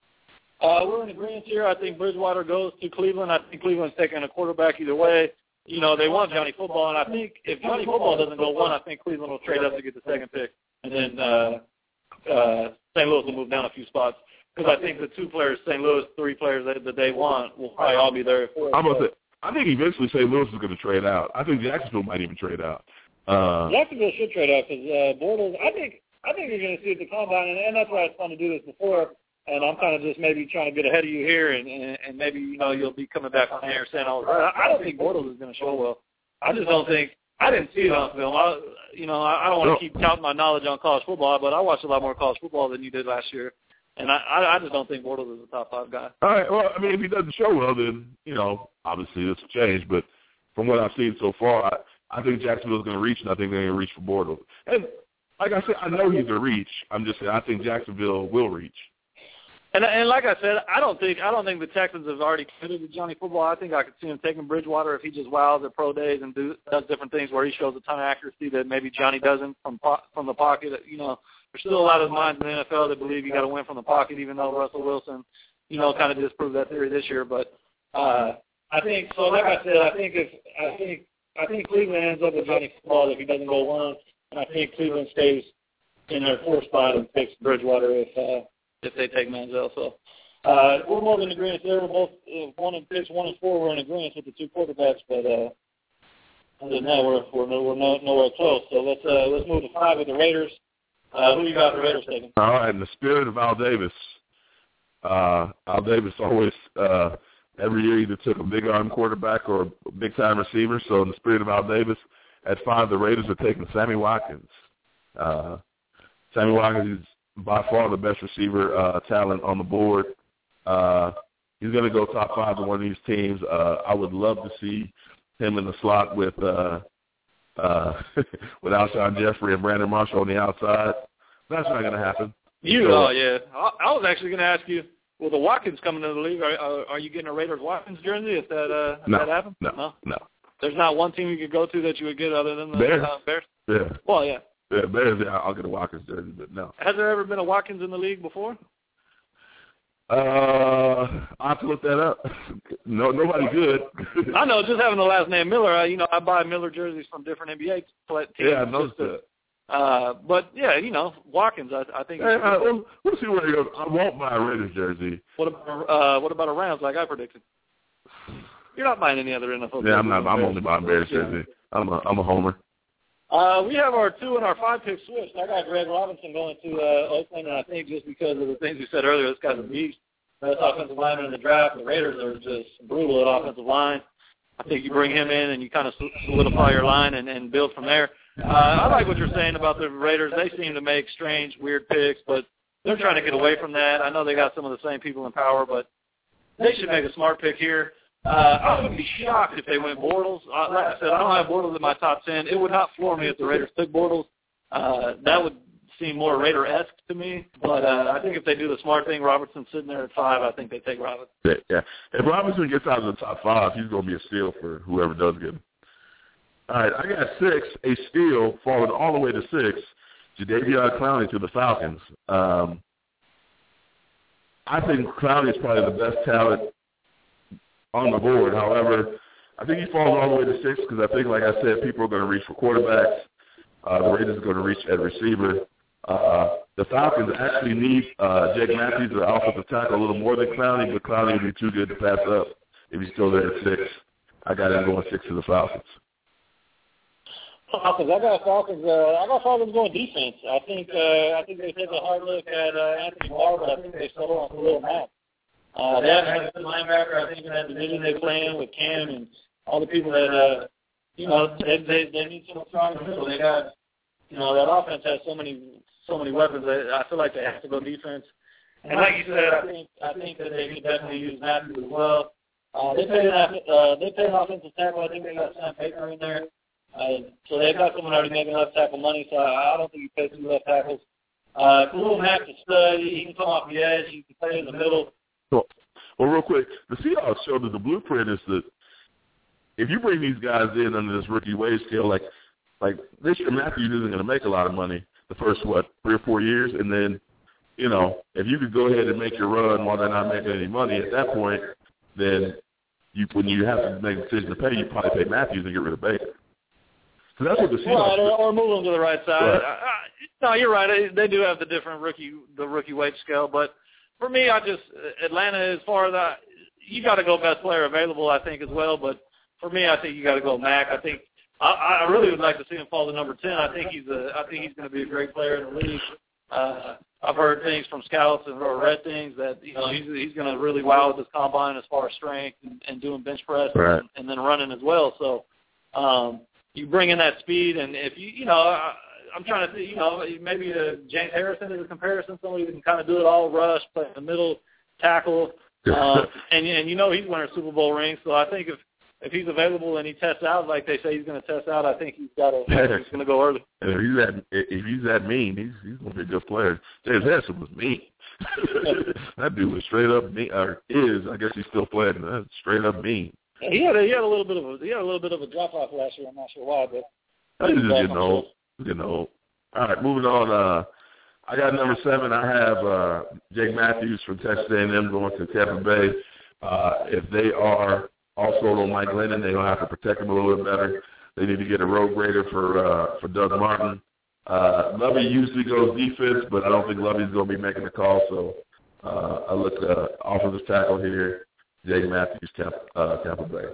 Uh, we're in agreement here. I think Bridgewater goes to Cleveland. I think Cleveland's taking a quarterback either way. You know, they want Johnny Football, and I think if Johnny Football doesn't go one, I think Cleveland will trade up to get the second pick. And then uh, uh, Saint Louis will move down a few spots. Because I think the two players, Saint Louis, three players that, that they want will probably all be there. I'm about to, I think eventually Saint Louis is going to trade out. I think Jacksonville might even trade out. Uh, Jacksonville should trade out because uh, Bortles, I think I think you're going to see at the combine, and, and that's why it's fun to do this before. And I'm kind of just maybe trying to get ahead of you here, and, and, and maybe, you know, you'll be coming back on air saying, oh, I don't think Bortles is going to show well. I just don't think – I didn't see it on film. I, you know, I, I don't want to keep counting my knowledge on college football, but I watched a lot more college football than you did last year. And I, I, I just don't think Bortles is a top five guy. All right. Well, I mean, if he doesn't show well, then, you know, obviously this will change. But from what I've seen so far, I, I think Jacksonville's going to reach, and I think they're going to reach for Bortles. And like I said, I know he's a reach. I'm just saying I think Jacksonville will reach. And and like I said, I don't think I don't think the Texans have already committed to Johnny Football. I think I could see him taking Bridgewater if he just wows at pro days and do, does different things where he shows a ton of accuracy that maybe Johnny doesn't from from the pocket. You know, there's still a lot of minds in the N F L that believe you got to win from the pocket, even though Russell Wilson, you know, kind of disproved that theory this year. But uh, I think so. Like I said, I think if I think I think Cleveland ends up with Johnny Football if he doesn't go one, and I think Cleveland stays in their fourth spot and picks Bridgewater if. Uh, if they take Manziel. So uh, we're more than in agreement there. We're both uh, one and six, one and four. We're in agreement with the two quarterbacks, but uh, other than that, we're we're, no, we're no, nowhere close. So let's uh, let's move to five with the Raiders. Uh, who you got the Raiders taking? All right, in the spirit of Al Davis, uh, Al Davis always uh, every year either took a big arm quarterback or a big time receiver. So in the spirit of Al Davis, at five, the Raiders are taking Sammy Watkins. Uh, Sammy Watkins is by far the best receiver uh, talent on the board. Uh, he's going to go top five to one of these teams. Uh, I would love to see him in the slot with uh, uh, with Alshon Jeffrey and Brandon Marshall on the outside. That's not going to happen. You, oh, yeah. I, I was actually going to ask you, well, the Watkins coming into the league, are, are, are you getting a Raiders Watkins jersey if that, uh, if no, that happens? No, no, no. There's not one team you could go to that you would get other than the Bears. Uh, Bears? Yeah. Well, yeah. Yeah, Bears, yeah, I'll get a Watkins jersey, but no. Has there ever been a Watkins in the league before? Uh, I have to look that up. No, nobody good. I know, just having the last name Miller. Uh, you know, I buy Miller jerseys from different N B A teams. Yeah, I noticed that. Uh, but yeah, you know, Watkins. I, I think. Hey, uh, we'll, we'll see where he goes. I won't buy a Raiders jersey. What about uh, what about a Rams like I predicted? you're not buying any other N F L. Yeah, I'm not. I'm only buying Bears jersey. I'm a I'm a homer. Uh, we have our two and our five pick switched. I got Greg Robinson going to uh, Oakland, and I think just because of the things we said earlier, this guy's a beast. Best offensive lineman in the draft. The Raiders are just brutal at offensive line. I think you bring him in and you kind of solidify your line and, and build from there. Uh, I like what you're saying about the Raiders. They seem to make strange, weird picks, but they're trying to get away from that. I know they got some of the same people in power, but they should make a smart pick here. Uh, I would be shocked if they went Bortles. Uh, like I said, I don't have Bortles in my top ten. It would not floor me if the Raiders took Bortles. Uh, that would seem more Raider-esque to me. But uh, I think if they do the smart thing, Robertson's sitting there at five, I think they take Robinson. Yeah, yeah. If Robinson gets out of the top five, he's going to be a steal for whoever does get him. All right, I got six, a steal, falling all the way to six, Jadeveon Clowney to the Falcons. Um, I think Clowney is probably the best talent on the board. However, I think he falls all the way to six because I think, like I said, people are going to reach for quarterbacks. Uh, the Raiders are going to reach at receiver. Uh, the Falcons actually need uh, Jake Matthews, the offensive tackle, a little more than Clowney, but Clowney would be too good to pass up if he's still there at six. I got him going six to the Falcons. Falcons. I got Falcons. Uh, I got Falcons going defense. I think. Uh, I think they take a hard look at uh, Anthony Barr, but I think they settle on Khalil Mack. Uh, they haven't had a good linebacker. I think in that division they play in with Cam and all the people that uh, you know they they, they need someone strong in the middle. They got you know that offense has so many so many weapons. That I feel like they have to go defense. And like you said, I think I think that they could definitely use Matthews as well. Uh, they paid uh, they paid an offensive tackle. I think they got Sam Baker in there. Uh, so they've got someone already making left tackle money, so I, I don't think you pay two left tackles. Uh, Khalil Mack's a stud. He can come off the edge. He can play in the middle. Well, well, real quick, the Seahawks showed that the blueprint is that if you bring these guys in under this rookie wage scale, like like this year Matthews isn't going to make a lot of money the first, what, three or four years, and then, you know, if you could go ahead and make your run while they're not making any money at that point, then you when you have to make a decision to pay, you probably pay Matthews and get rid of Baker. So that's what the Seahawks right, or, or move them to the right side. Right. I, I, no, you're right. They do have the different rookie, the rookie wage scale. But for me, I just Atlanta, as far as I, you got to go best player available, I think as well. But for me, I think you got to go Mack. I think I, I really would like to see him fall to number ten. I think he's a, I think he's going to be a great player in the league. Uh, I've heard things from scouts and or read things that you know he's he's going to really wow with his combine as far as strength and, and doing bench press right. and, and then running as well. So. Um, You bring in that speed, and if you, you know, I, I'm trying to see, you know, maybe uh, James Harrison is a comparison, somebody who can kind of do it all, rush, play in the middle, tackle, uh, and and you know he's winning a Super Bowl ring. So I think if if he's available and he tests out like they say he's going to test out, I think he's got to he's going to go early. If he's that if he's that mean, he's he's going to be a good player. James Harrison was mean. That dude was straight up mean, or is I guess he's still playing. That's straight up mean. He had a, he had a little bit of a he had a little bit of a drop off last year. I'm not sure why, but he's just getting old. Getting old. All right, moving on. Uh, I got number seven. I have uh, Jake Matthews from Texas A and M going to Tampa Bay. Uh, if they are also on Mike Glennon, they're gonna have to protect him a little bit better. They need to get a road grader for uh, for Doug Martin. Uh, Lovey usually goes defense, but I don't think Lovey's gonna be making the call. So uh, I look uh, offensive tackle here. Jake Matthews, Tampa, uh, Tampa Bay.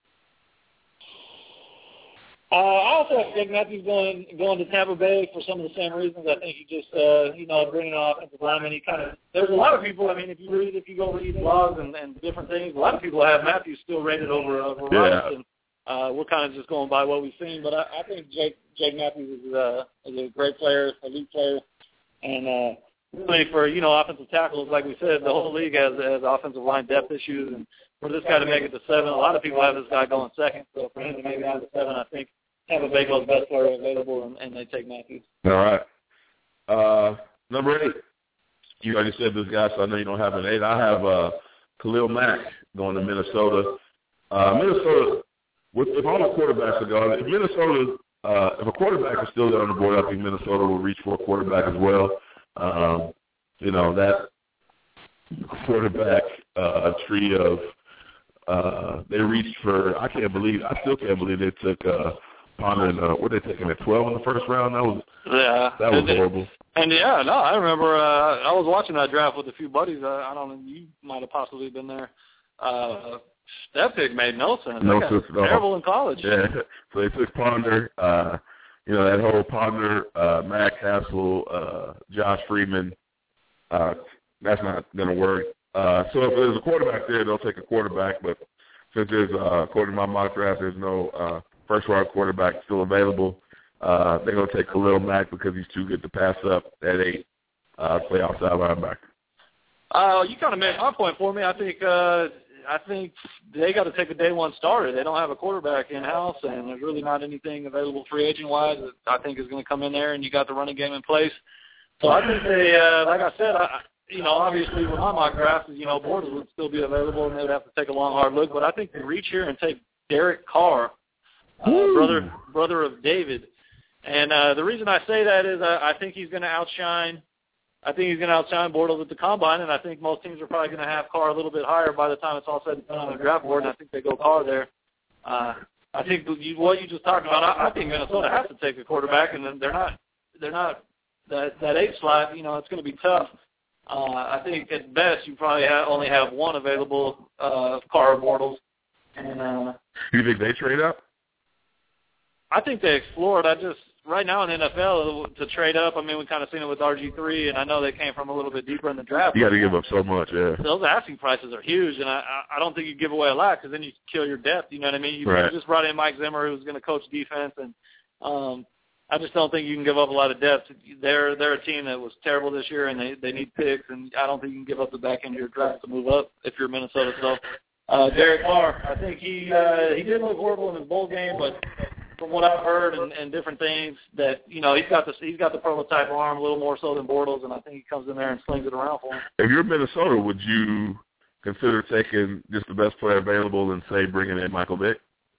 Uh, I also have Jake Matthews going going to Tampa Bay for some of the same reasons. I think he just, uh, you know, bringing an offensive lineman. He kind of there's a lot of people. I mean, if you read, if you go read blogs and, and different things, a lot of people have Matthews still rated over over yeah. Robinson. Uh, we're kind of just going by what we've seen, but I, I think Jake Jake Matthews is, uh, is a great player, elite player, and. Uh, Really for, you know, offensive tackles, like we said, the whole league has, has offensive line depth issues, and for this guy to make it to seven, a lot of people have this guy going second, so for him to make it down to seven, I think Tampa Bay goes best player available, and, and they take Matthews. All right. Uh, number eight, you already said this guy, so I know you don't have an eight. I have uh, Khalil Mack going to Minnesota. Uh, Minnesota, with, if all the quarterbacks are gone, if Minnesota, uh, if a quarterback is still there on the board, I think Minnesota will reach for a quarterback as well. Um, you know, that quarterback uh, tree of uh, they reached for, I can't believe, I still can't believe they took uh, Ponder and, uh, what they taking at twelve in the first round? That was, yeah, that was and, horrible. And, yeah, no, I remember uh, I was watching that draft with a few buddies. Uh, I don't know, you might have possibly been there. Uh, That pick made no sense. No that sense at all. Terrible in college. Yeah. So they took Ponder. Uh, you know, that whole Ponder, uh, Matt Castle, uh, Josh Freeman. Uh, that's not going to work. Uh, so if there's a quarterback there, they'll take a quarterback. But since there's, uh, according to my mock draft, there's no uh, first-round quarterback still available, uh, they're going to take Khalil Mack because he's too good to pass up at eight, uh, play outside linebacker. Uh, you kind of made my point for me. I think uh, I think they got to take a day one starter. They don't have a quarterback in-house, and there's really not anything available free agent-wise that I think is going to come in there, and you got the running game in place. So I think they, uh, like I said, I, you know, obviously with my mock draft, you know, Bortles would still be available, and they would have to take a long, hard look. But I think they reach here and take Derek Carr, uh, brother brother of David. And uh, the reason I say that is uh, I think he's going to outshine I think he's going to outshine Bortles at the Combine, and I think most teams are probably going to have Carr a little bit higher by the time it's all said and done on the draft board, and I think they go Carr there. Uh, I think you, what you just talked about, I, I think Minnesota has to take a quarterback, and then they're not they're not that that eight slot. You know, it's going to be tough. Uh, I think at best you probably have, only have one available, uh, Carr or Bortles. And uh, you think they trade up? I think they explore it. I just right now in the N F L to trade up. I mean, we kind of seen it with R G three, and I know they came from a little bit deeper in the draft. You got to give up so much, yeah. Those asking prices are huge, and I I don't think you give away a lot because then you kill your depth. You know what I mean? You right. just brought in Mike Zimmer, who's going to coach defense, and um, I just don't think you can give up a lot of depth. They're they're a team that was terrible this year, and they they need picks, and I don't think you can give up the back end of your draft to move up if you're Minnesota. So uh, Derek Carr, I think he uh, he did look horrible in his bowl game, but from what I've heard and, and different things, that you know he's got the he's got the prototype arm a little more so than Bortles, and I think he comes in there and slings it around for him. If you're Minnesota, would you consider taking just the best player available and say bringing in Michael Vick?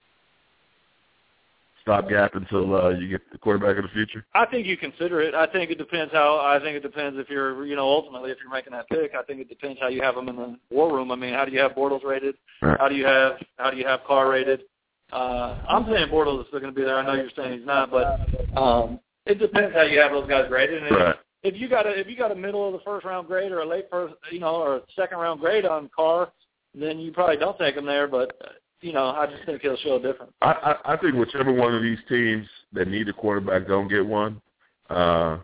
Stopgap until uh, you get the quarterback of the future? I think you consider it. I think it depends how. I think it depends if you're, you know, ultimately if you're making that pick. I think it depends how you have them in the war room. I mean, how do you have Bortles rated? Right. How do you have how do you have Carr rated? Uh, I'm saying Bortles is still going to be there. I know you're saying he's not, but um, it depends how you have those guys graded. And right. if, if you got a if you got a middle of the first round grade or a late first, you know, or a second round grade on Carr, then you probably don't take him there. But uh, you know, I just think he'll show different. I, I, I think whichever one of these teams that need a quarterback don't get one. Uh,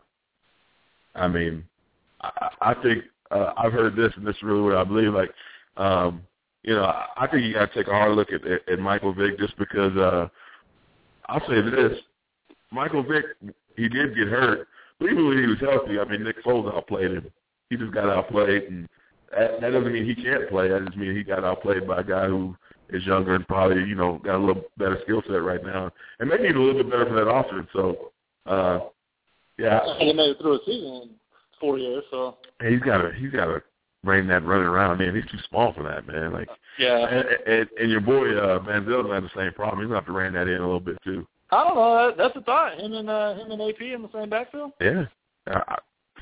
I mean, I, I think uh, I've heard this, and this is really what I believe. Like, um, you know, I, I think you got to take a hard look at, at, at Michael Vick just because. Uh, I'll say this: Michael Vick, he did get hurt, but even when he was healthy, I mean, Nick Foles outplayed him. He just got outplayed, and that, that doesn't mean he can't play. That just means he got outplayed by a guy who is younger and probably, you know, got a little better skill set right now. And maybe even a little bit better for that offense. So, uh, yeah. He made it through a season in four years, so. He's got to he's got to bring that running around, man. He's too small for that, man. Like, yeah. And, and, and your boy, uh, Manziel's had the same problem. He's going to have to rein that in a little bit, too. I don't know. That's a thought. Him and, uh, him and A P in the same backfield? Yeah. I,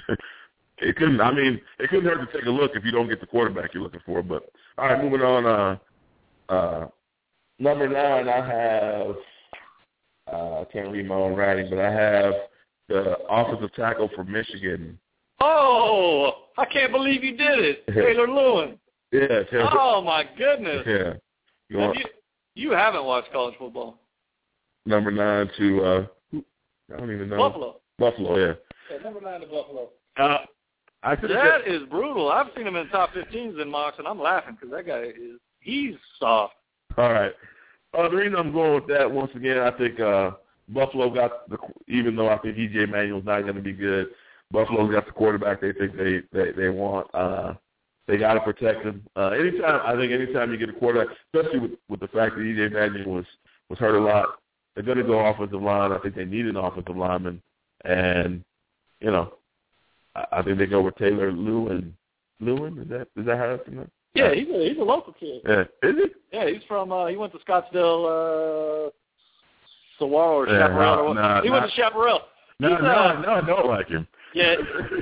it couldn't, I mean, it couldn't hurt to take a look if you don't get the quarterback you're looking for. But, all right, moving on. Uh, Uh, number nine, I have, uh, I can't read my own writing, but I have the offensive tackle from Michigan. Oh, I can't believe you did it. Taylor Lewin. Yeah. Taylor. Oh, my goodness. Yeah. You, want, you, you haven't watched college football. Number nine to, uh, I don't even know. Buffalo. Buffalo, yeah. Yeah, number nine to Buffalo. Uh, I that got, is brutal. I've seen him in top fifteens in mocks, and I'm laughing because that guy is, he's soft. All right. Uh, the reason I'm going with that, once again, I think uh, Buffalo got the, even though I think E J Manuel's not going to be good, Buffalo's got the quarterback they think they they, they want. Uh, they got to protect him. Uh, anytime, I think anytime you get a quarterback, especially with, with the fact that E J Manuel was, was hurt a lot, they're going to go offensive line. I think they need an offensive lineman. And, you know, I, I think they go with Taylor Lewin. Lewin? Is that, is that how that's going to Yeah, he's a he's a local kid. Yeah, is he? Yeah, he's from. Uh, he went to Scottsdale, uh, Saguaro or yeah, Chaparral. No, no, he not, went to Chaparral. No, he's, no, uh, no, I don't like him. Yeah,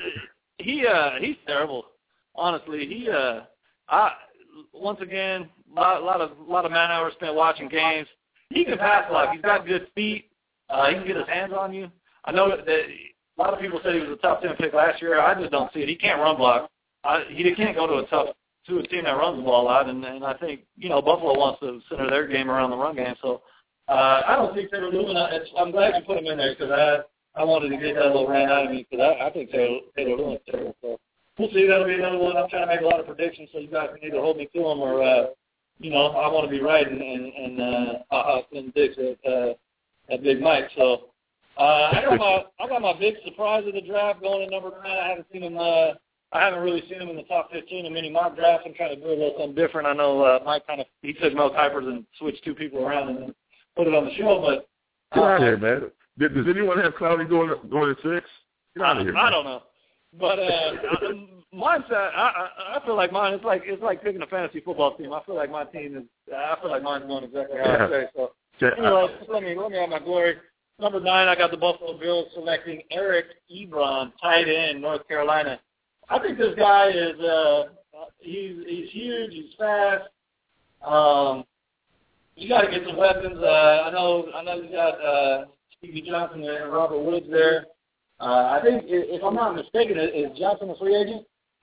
he uh, he's terrible. Honestly, he uh, I once again, a lot, lot of lot of man hours spent watching games. He can pass block. He's got good feet. Uh, he can get his hands on you. I know that, that a lot of people said he was a top ten pick last year. I just don't see it. He can't run block. I, he can't go to a tough to a team that runs the ball a lot, and, and I think, you know, Buffalo wants to center their game around the run game. So uh, I don't think Taylor Lewin, I'm glad you put him in there because I, I wanted to get that little rant out of me because I, I think Taylor, Taylor Lewin's terrible. So we'll see. That'll be another one. I'm trying to make a lot of predictions, so you guys can either hold me to them or, uh, you know, I want to be right and, and, and uh, I'll Clinton Dix at, uh, at Big Mike. So uh, I got my I got my big surprise of the draft going at number nine. I haven't seen him. Uh, I haven't really seen him in the top fifteen in many mock drafts. I'm trying to do a little something different. I know uh, Mike kind of he took Mel Kiper's and switched two people around and then put it on the show. But get uh, out of here, man. Does anyone have Cloudy going going at six? Get out of here. I Man. don't know, but uh, I, mine's. Uh, I, I I feel like mine. It's like it's like picking a fantasy football team. I feel like my team is. I feel like mine's going exactly how I say. So anyway, just let me let me have my glory. Number nine, I got the Buffalo Bills selecting Eric Ebron, tight end, North Carolina. I think this guy is uh, he's he's huge. He's fast. Um, you got to get some weapons. Uh, I know I know you got uh, Stevie Johnson and Robert Woods there. Uh, I think if I'm not mistaken, is Johnson a free agent?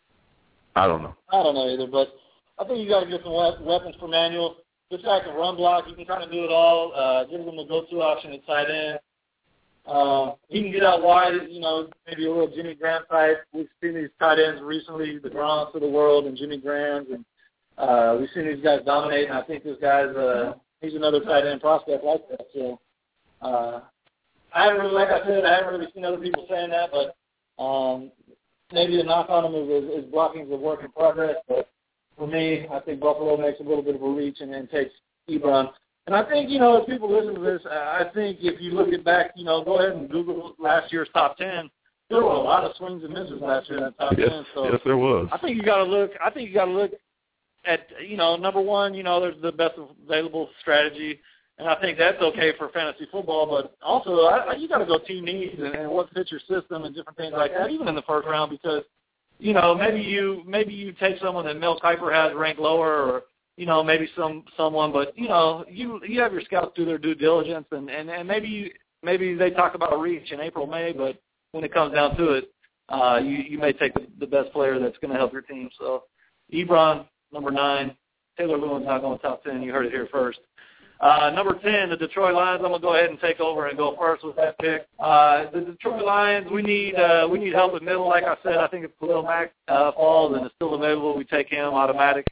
I don't know. I don't know either, but I think you got to get some weapons for Manuel. This guy can run block. He can kind of do it all. Uh, give him a go-to option at tight end. Uh, he can get out wide, you know, maybe a little Jimmy Graham type. We've seen these tight ends recently, the Gronks of the world and Jimmy Grahams, and uh, we've seen these guys dominate, and I think this guy's uh, he's another tight end prospect like that. So uh, I haven't really, like I said, I haven't really seen other people saying that, but um, maybe the knock on him is, is, is blocking is a work in progress, but for me, I think Buffalo makes a little bit of a reach and then takes Ebron. And I think, you know, if people listen to this, I think if you look at back, you know, go ahead and Google last year's top ten. There were a lot of swings and misses last year in that top yes, ten. So yes, there was. I think you got to look. I think you got to look at, you know, number one. You know, there's the best available strategy, and I think that's okay for fantasy football. But also, I, you got to go team needs and, and what fits your system and different things like that, even in the first round, because you know maybe you maybe you take someone that Mel Kiper has ranked lower, or you know, maybe some someone, but you know, you you have your scouts do their due diligence, and and, and maybe you, maybe they talk about a reach in April, May, but when it comes down to it, uh, you you may take the, the best player that's going to help your team. So, Ebron, number nine, Taylor Lewin's not going top ten. You heard it here first. Uh, number ten, the Detroit Lions. I'm gonna go ahead and take over and go first with that pick. Uh, the Detroit Lions. We need uh, we need help in middle. Like I said, I think if Khalil Mack uh, falls and is still available, we take him automatic.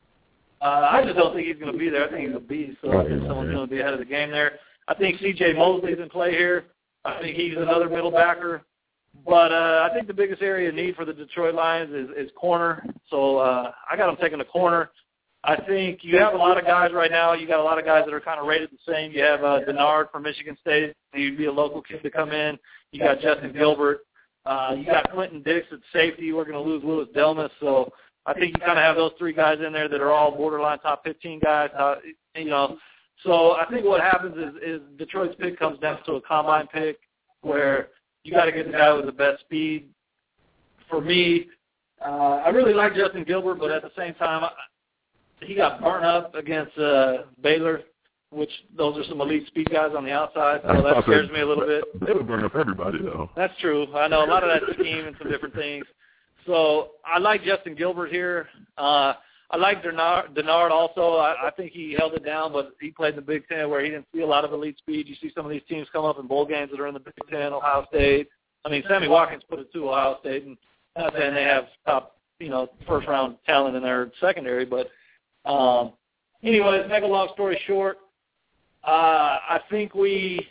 Uh, I just don't think he's going to be there. I think he's a beast, so I think someone's going to be ahead of the game there. I think C J Mosley's in play here. I think he's another middle backer. But uh, I think the biggest area of need for the Detroit Lions is, is corner. So uh, I got them taking a corner. I think you have a lot of guys right now. You got a lot of guys that are kind of rated the same. You have uh, Denard from Michigan State. He'd be a local kid to come in. You got Justin Gilbert. Uh, you got Clinton Dix at safety. We're going to lose Louis Delmas. So I think you kind of have those three guys in there that are all borderline top fifteen guys, uh, you know. So I think what happens is, is Detroit's pick comes down to a combine pick where you got to get the guy with the best speed. For me, uh, I really like Justin Gilbert, but at the same time, I, he got burnt up against uh, Baylor, which those are some elite speed guys on the outside, so that scares me a little bit. They would burn up everybody, though. That's true. I know a lot of that scheme and some different things. So I like Justin Gilbert here. Uh, I like Denard, Denard also. I, I think he held it down, but he played in the Big Ten where he didn't see a lot of elite speed. You see some of these teams come up in bowl games that are in the Big Ten, Ohio State. I mean, Sammy Watkins put it to Ohio State, and I'm not saying they have top, you know, first-round talent in their secondary. But um, anyways, make a long story short, uh, I think we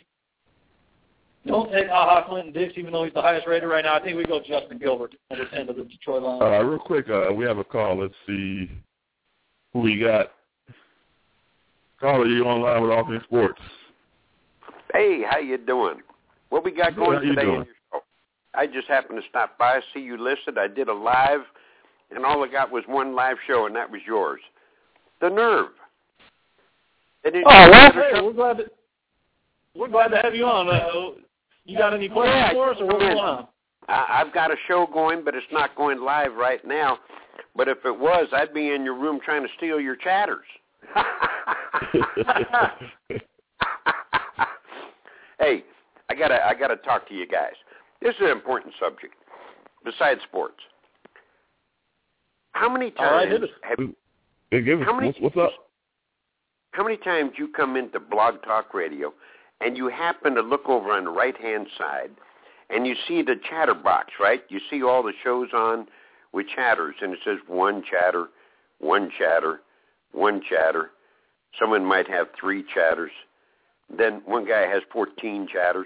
don't take Ha-Ha Clinton Dix, even though he's the highest rated right now. I think we go Justin Gilbert, number ten to the Detroit Lions. Uh, real quick, uh, we have a call. Let's see who we got. Caller, you online with All Things Sports. Hey, how you doing? What we got going Good, how you today doing? in your show? I just happened to stop by, see you listed. I did a live, and all I got was one live show, and that was yours. The nerve. And it, oh, well, hey, we're glad to, we're glad to have you on. Uh, you got any questions yeah, for us, or what's going on? I, I've got a show going, but it's not going live right now. But if it was, I'd be in your room trying to steal your chatters. Hey, I gotta, I gotta talk to you guys. This is an important subject. Besides sports, How many All right, times hit it. have Hey, give us, how many what's, what's up? How many times you come into Blog Talk Radio and you happen to look over on the right-hand side and you see the chatter box, right? You see all the shows on with chatters, and it says one chatter, one chatter, one chatter. Someone might have three chatters. Then one guy has fourteen chatters.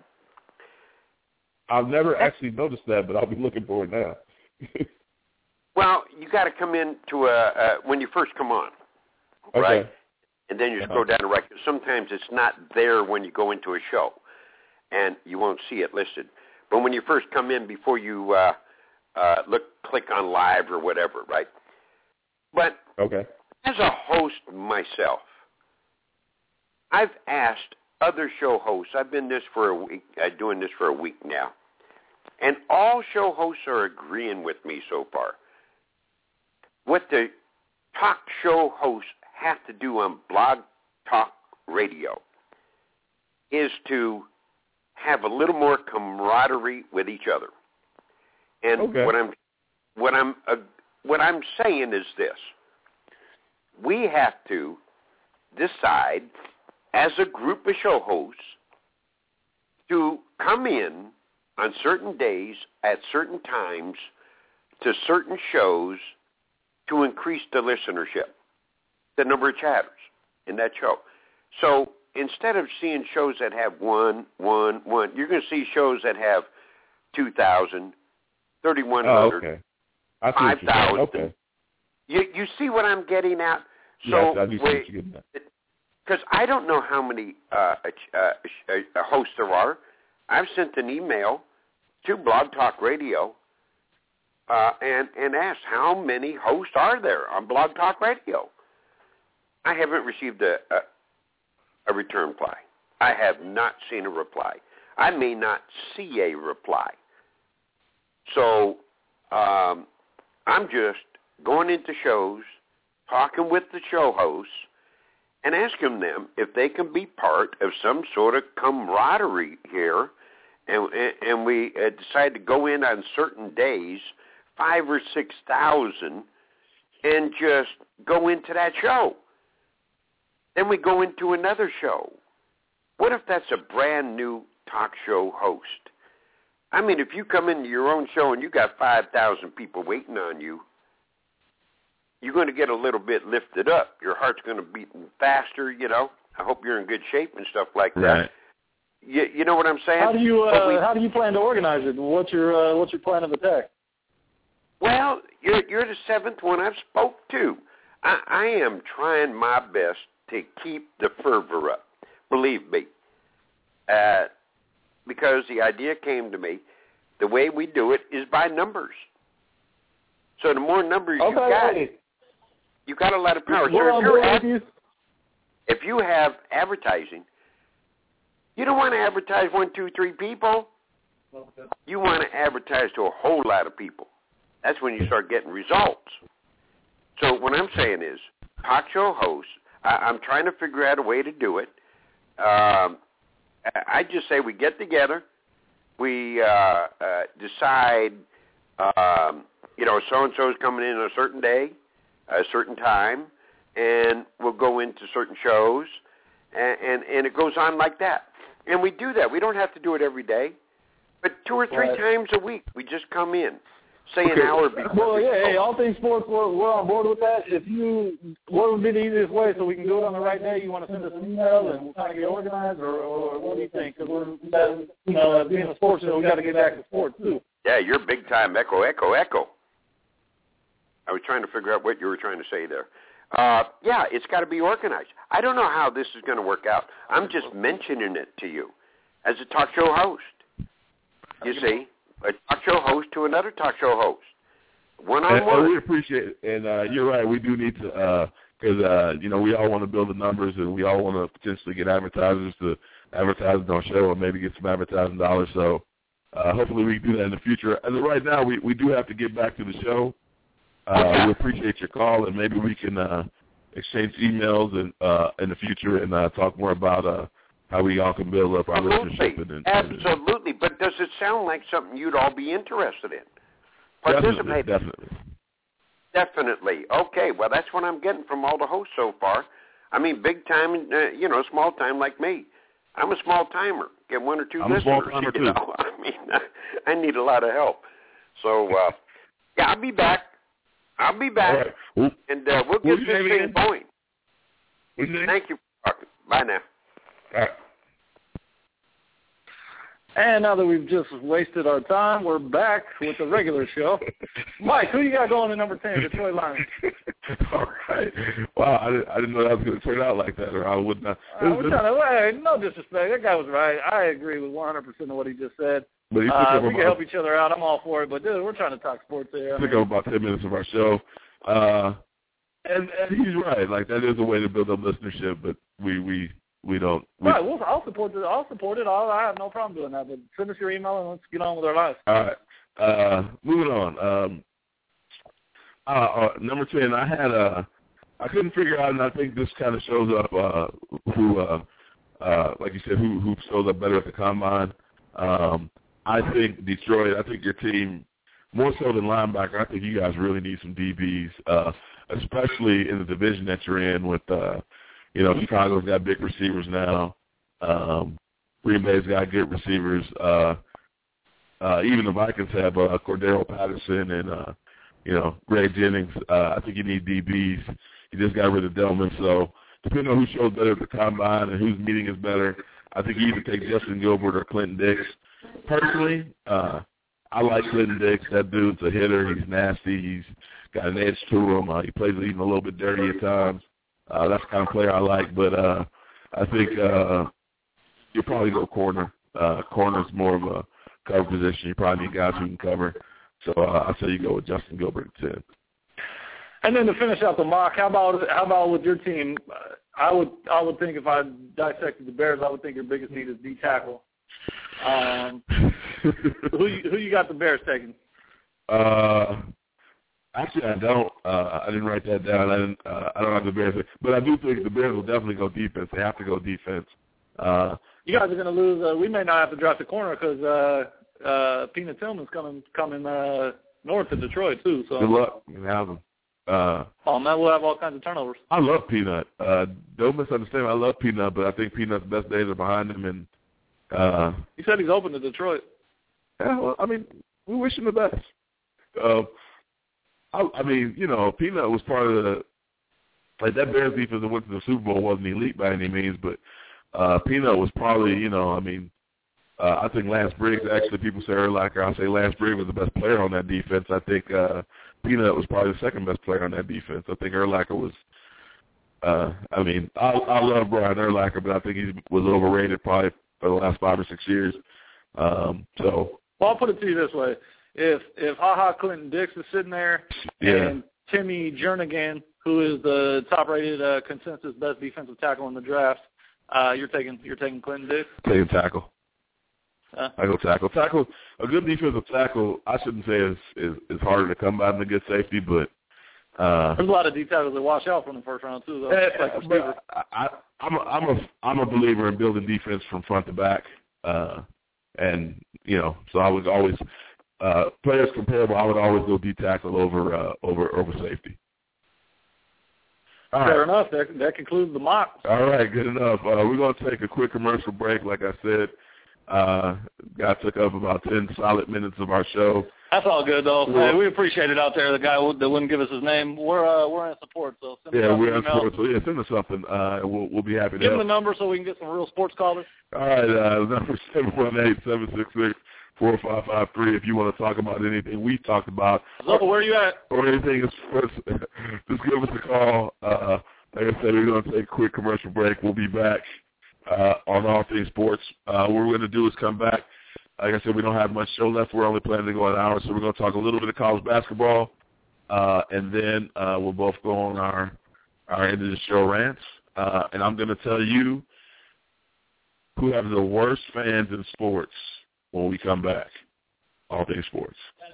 I've never actually noticed that, but I'll be looking for it now. Well, you got to come in to a, uh, when you first come on, Okay. right? And then you Uh-huh. scroll down to right. Sometimes it's not there when you go into a show, and you won't see it listed. But when you first come in, before you uh, uh, look, click on live or whatever, right? But Okay. as a host myself, I've asked other show hosts. I've been this for a week, uh, doing this for a week now, and all show hosts are agreeing with me so far. What the talk show hosts have to do on Blog Talk Radio is to have a little more camaraderie with each other. And Okay. what I'm what I'm uh, what I'm saying is this: we have to decide as a group of show hosts to come in on certain days at certain times to certain shows to increase the listenership, the number of chatters in that show. So instead of seeing shows that have one, one, one, you're going to see shows that have two thousand, thirty-one hundred, Oh, okay. I see five what you're saying. thousand. Okay. You, you see what I'm getting at? So Yes, I do see what you're getting at. because I don't know how many uh, uh, uh, hosts there are. I've sent an email to Blog Talk Radio uh, and, and asked how many hosts are there on Blog Talk Radio. I haven't received a, a, a return reply. I have not seen a reply. I may not see a reply. So um, I'm just going into shows, talking with the show hosts, and asking them if they can be part of some sort of camaraderie here, and and we uh, decide to go in on certain days, five or six thousand, and just go into that show. Then we go into another show. What if that's a brand new talk show host? I mean, if you come into your own show and you got five thousand people waiting on you, you're going to get a little bit lifted up. Your heart's going to beat faster, you know. I hope you're in good shape and stuff like that. Right. You, you know what I'm saying? How do you uh, we, how do you plan to organize it? What's your uh, what's your plan of attack? Well, you're you're the seventh one I've spoke to. I, I am trying my best to keep the fervor up. Believe me, uh, because the idea came to me. The way we do it is by numbers. So the more numbers Okay, you got, hey. you got a lot of power. So We're if, on you're board ad- with you. if you have advertising, you don't want to advertise one, two, three people. You want to advertise to a whole lot of people. That's when you start getting results. So what I'm saying is, talk show hosts, I, I'm trying to figure out a way to do it. Um, I just say we get together, we uh, uh, decide, um, you know, so-and-so is coming in on a certain day, a certain time, and we'll go into certain shows, and, and, and it goes on like that. And we do that. We don't have to do it every day, but two or three Right. times a week, we just come in, say Okay. an hour before. Well, yeah, hey, all things sports, we're, we're on board with that. If you, what would be the easiest way so we can do it on the right day? You want to send us an email and we'll kind of get organized, or, or what do you think? Because we're, you know, being a sports show, we got to get back to sports too. Yeah, you're big time echo, echo, echo. I was trying to figure out what you were trying to say there. Uh, yeah, it's got to be organized. I don't know how this is going to work out. I'm just mentioning it to you as a talk show host. You see, a talk show host to another talk show host. One on And, and we one. appreciate it. And uh, you're right. We do need to, because, uh, uh, you know, we all want to build the numbers and we all want to potentially get advertisers to advertise on our show and maybe get some advertising dollars. So uh, hopefully we can do that in the future. As of right now, we, we do have to get back to the show. Uh, we appreciate your call, and maybe we can uh, exchange emails in, uh, in the future and uh, talk more about uh, how we all can build up our Absolutely. listenership. And, and, Absolutely. But does it sound like something you'd all be interested in? Definitely, Participate. definitely. Definitely. Okay, well, that's what I'm getting from all the hosts so far. I mean, big time, uh, you know, small time like me. I'm a small timer. Get one or two I'm a listeners. small timer you too. know? I mean, I need a lot of help. So, uh, yeah, I'll be back. I'll be back, All right. Well, and uh, we'll well, get you this name thing again? going. What's your name? Thank you for talking. Bye now. All right. And now that we've just wasted our time, we're back with the regular show. Mike, who you got going at number ten, Detroit Lions? All right. Wow, I didn't, I didn't know that was going to turn out like that, or I would not. Uh, we're trying to, hey, no disrespect. That guy was right. I agree with one hundred percent of what he just said. But he took uh, up we about, can help each other out. I'm all for it. But, dude, we're trying to talk sports here. I took mean, up about ten minutes of our show. Uh, and, and he's right. Like, that is a way to build up listenership, but we, we, we don't. We, right, well, I'll support it. I'll support it. I'll, I have no problem doing that. But send us your email and let's get on with our lives. All right. Uh, moving on. Um, uh, uh, number ten, I had a, I couldn't figure out, and I think this kind of shows up uh, who, uh, uh, like you said, who who shows up better at the combine. Um, I think Detroit, I think your team, more so than linebacker, I think you guys really need some D Bs, uh, especially in the division that you're in with, uh, you know, Chicago's got big receivers now. Um, Green Bay's got good receivers. Uh, uh, even the Vikings have uh, Cordero Patterson and, uh, you know, Greg Jennings. Uh, I think you need D Bs. You just got rid of Delman. So depending on who shows better at the combine and whose meeting is better, I think you either take Justin Gilbert or Clinton Dix. Personally, uh, I like Clinton Dix. That dude's a hitter. He's nasty. He's got an edge to him. Uh, he plays even a little bit dirty at times. Uh, that's the kind of player I like. But uh, I think uh, you'll probably go corner. Uh, corner's more of a cover position. You probably need guys who can cover. So uh, I say you go with Justin Gilbert at ten. And then to finish out the mock, how about how about with your team? Uh, I would I would think if I dissected the Bears, I would think your biggest need is D tackle. Um, who you, who you got the Bears taking? Uh, actually, I don't. Uh, I didn't write that down. I didn't. Uh, I don't have the Bears, but I do think the Bears will definitely go defense. They have to go defense. Uh, you guys are going to lose. Uh, we may not have to draft a corner because uh, uh, Peanut Tillman's coming coming uh, north to Detroit too. So good luck. You can have them. Uh, oh man, we'll have all kinds of turnovers. I love Peanut. Uh, don't misunderstand me. I love Peanut, but I think Peanut's best days are behind him. And uh, he said he's open to Detroit. Yeah, well, I mean, we wish him the best. Uh, I, I mean, you know, Peanut was part of the like that Bears defense that went to the Super Bowl wasn't elite by any means, but uh, Peanut was probably, you know, I mean, uh, I think Lance Briggs. Actually, people say Urlacher. I say Lance Briggs was the best player on that defense. I think. Uh, Peanut was probably the second best player on that defense. I think Urlacher was, uh, I mean, I, I love Brian Urlacher, but I think he was overrated probably for the last five or six years. Um, so. Well, I'll put it to you this way. If if Ha-Ha Clinton Dix is sitting there yeah. and Timmy Jernigan, who is the top-rated uh, consensus best defensive tackle in the draft, uh, you're taking you're taking Clinton Dix? Taking tackle. Uh, I go tackle. Tackle. A good defensive tackle, I shouldn't say is is, is harder to come by than a good safety, but uh, there's a lot of D tackles that wash out from the first round too. Though. Uh, like but I, I, I'm a, I'm a I'm a believer in building defense from front to back, uh, and you know, so I would always uh, players comparable. I would always go D tackle over uh, over over safety. All Fair right. enough. That that concludes the mock. All right, good enough. Uh, we're going to take a quick commercial break, like I said. Uh, guy took up about ten solid minutes of our show. That's all good though. Well, hey, we appreciate it out there. The guy that wouldn't give us his name. We're uh, we're in support. So send yeah, us we're in email. support. So yeah, send us something. Uh, we'll we'll be happy to give help. them the number so we can get some real sports callers. All right, uh, number seven one eight seven six six four five five three. If you want to talk about anything we talked about, so where are you at? Or anything is first, just give us a call. Uh, like I said, we're going to take a quick commercial break. We'll be back uh, on All Things Sports. Uh, what we're going to do is come back. Like I said, we don't have much show left. We're only planning to go an hour, so we're going to talk a little bit of college basketball, uh, and then uh, we'll both go on our our end of the show rants. Uh, and I'm going to tell you who have the worst fans in sports when we come back. All Things Sports.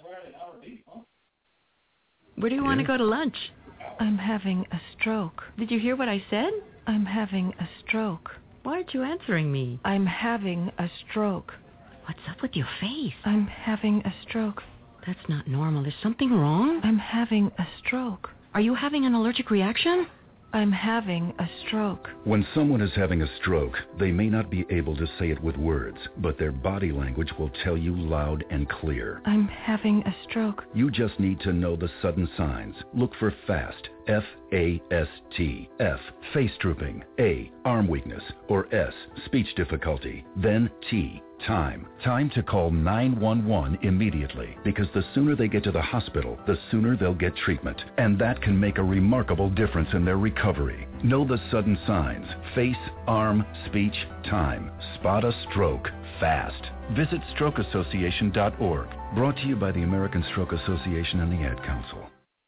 Where do you yeah. want to go to lunch? I'm having a stroke. Did you hear what I said? I'm having a stroke. Why aren't you answering me? I'm having a stroke. What's up with your face? I'm having a stroke. That's not normal. Is something wrong? I'm having a stroke. Are you having an allergic reaction? I'm having a stroke. When someone is having a stroke, they may not be able to say it with words, but their body language will tell you loud and clear. I'm having a stroke. You just need to know the sudden signs. Look for FAST, F A S T. F, face drooping. A, arm weakness. Or S, speech difficulty. Then T, time. Time to call nine one one immediately, because the sooner they get to the hospital, the sooner they'll get treatment. And that can make a remarkable difference in their recovery. Know the sudden signs. Face, arm, speech, time. Spot a stroke fast. Visit stroke association dot org. Brought to you by the American Stroke Association and the Ad Council.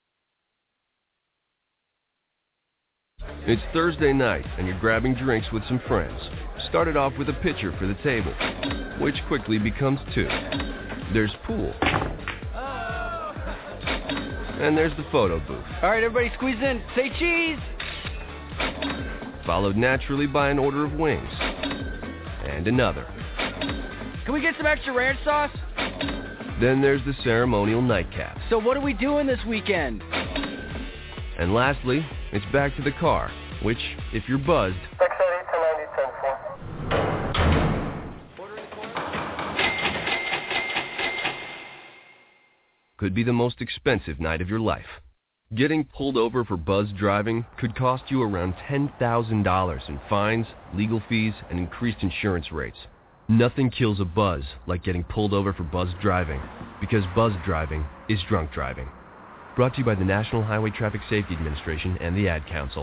It's Thursday night, and you're grabbing drinks with some friends. Started off with a pitcher for the table, which quickly becomes two. There's pool. And there's the photo booth. All right, everybody squeeze in. Say cheese! Followed naturally by an order of wings. And another. Can we get some extra ranch sauce? Then there's the ceremonial nightcap. So what are we doing this weekend? And lastly, it's back to the car, which, if you're buzzed, could be the most expensive night of your life. Getting pulled over for buzz driving could cost you around ten thousand dollars in fines, legal fees, and increased insurance rates. Nothing kills a buzz like getting pulled over for buzz driving, because buzz driving is drunk driving. Brought to you by the National Highway Traffic Safety Administration and the Ad Council.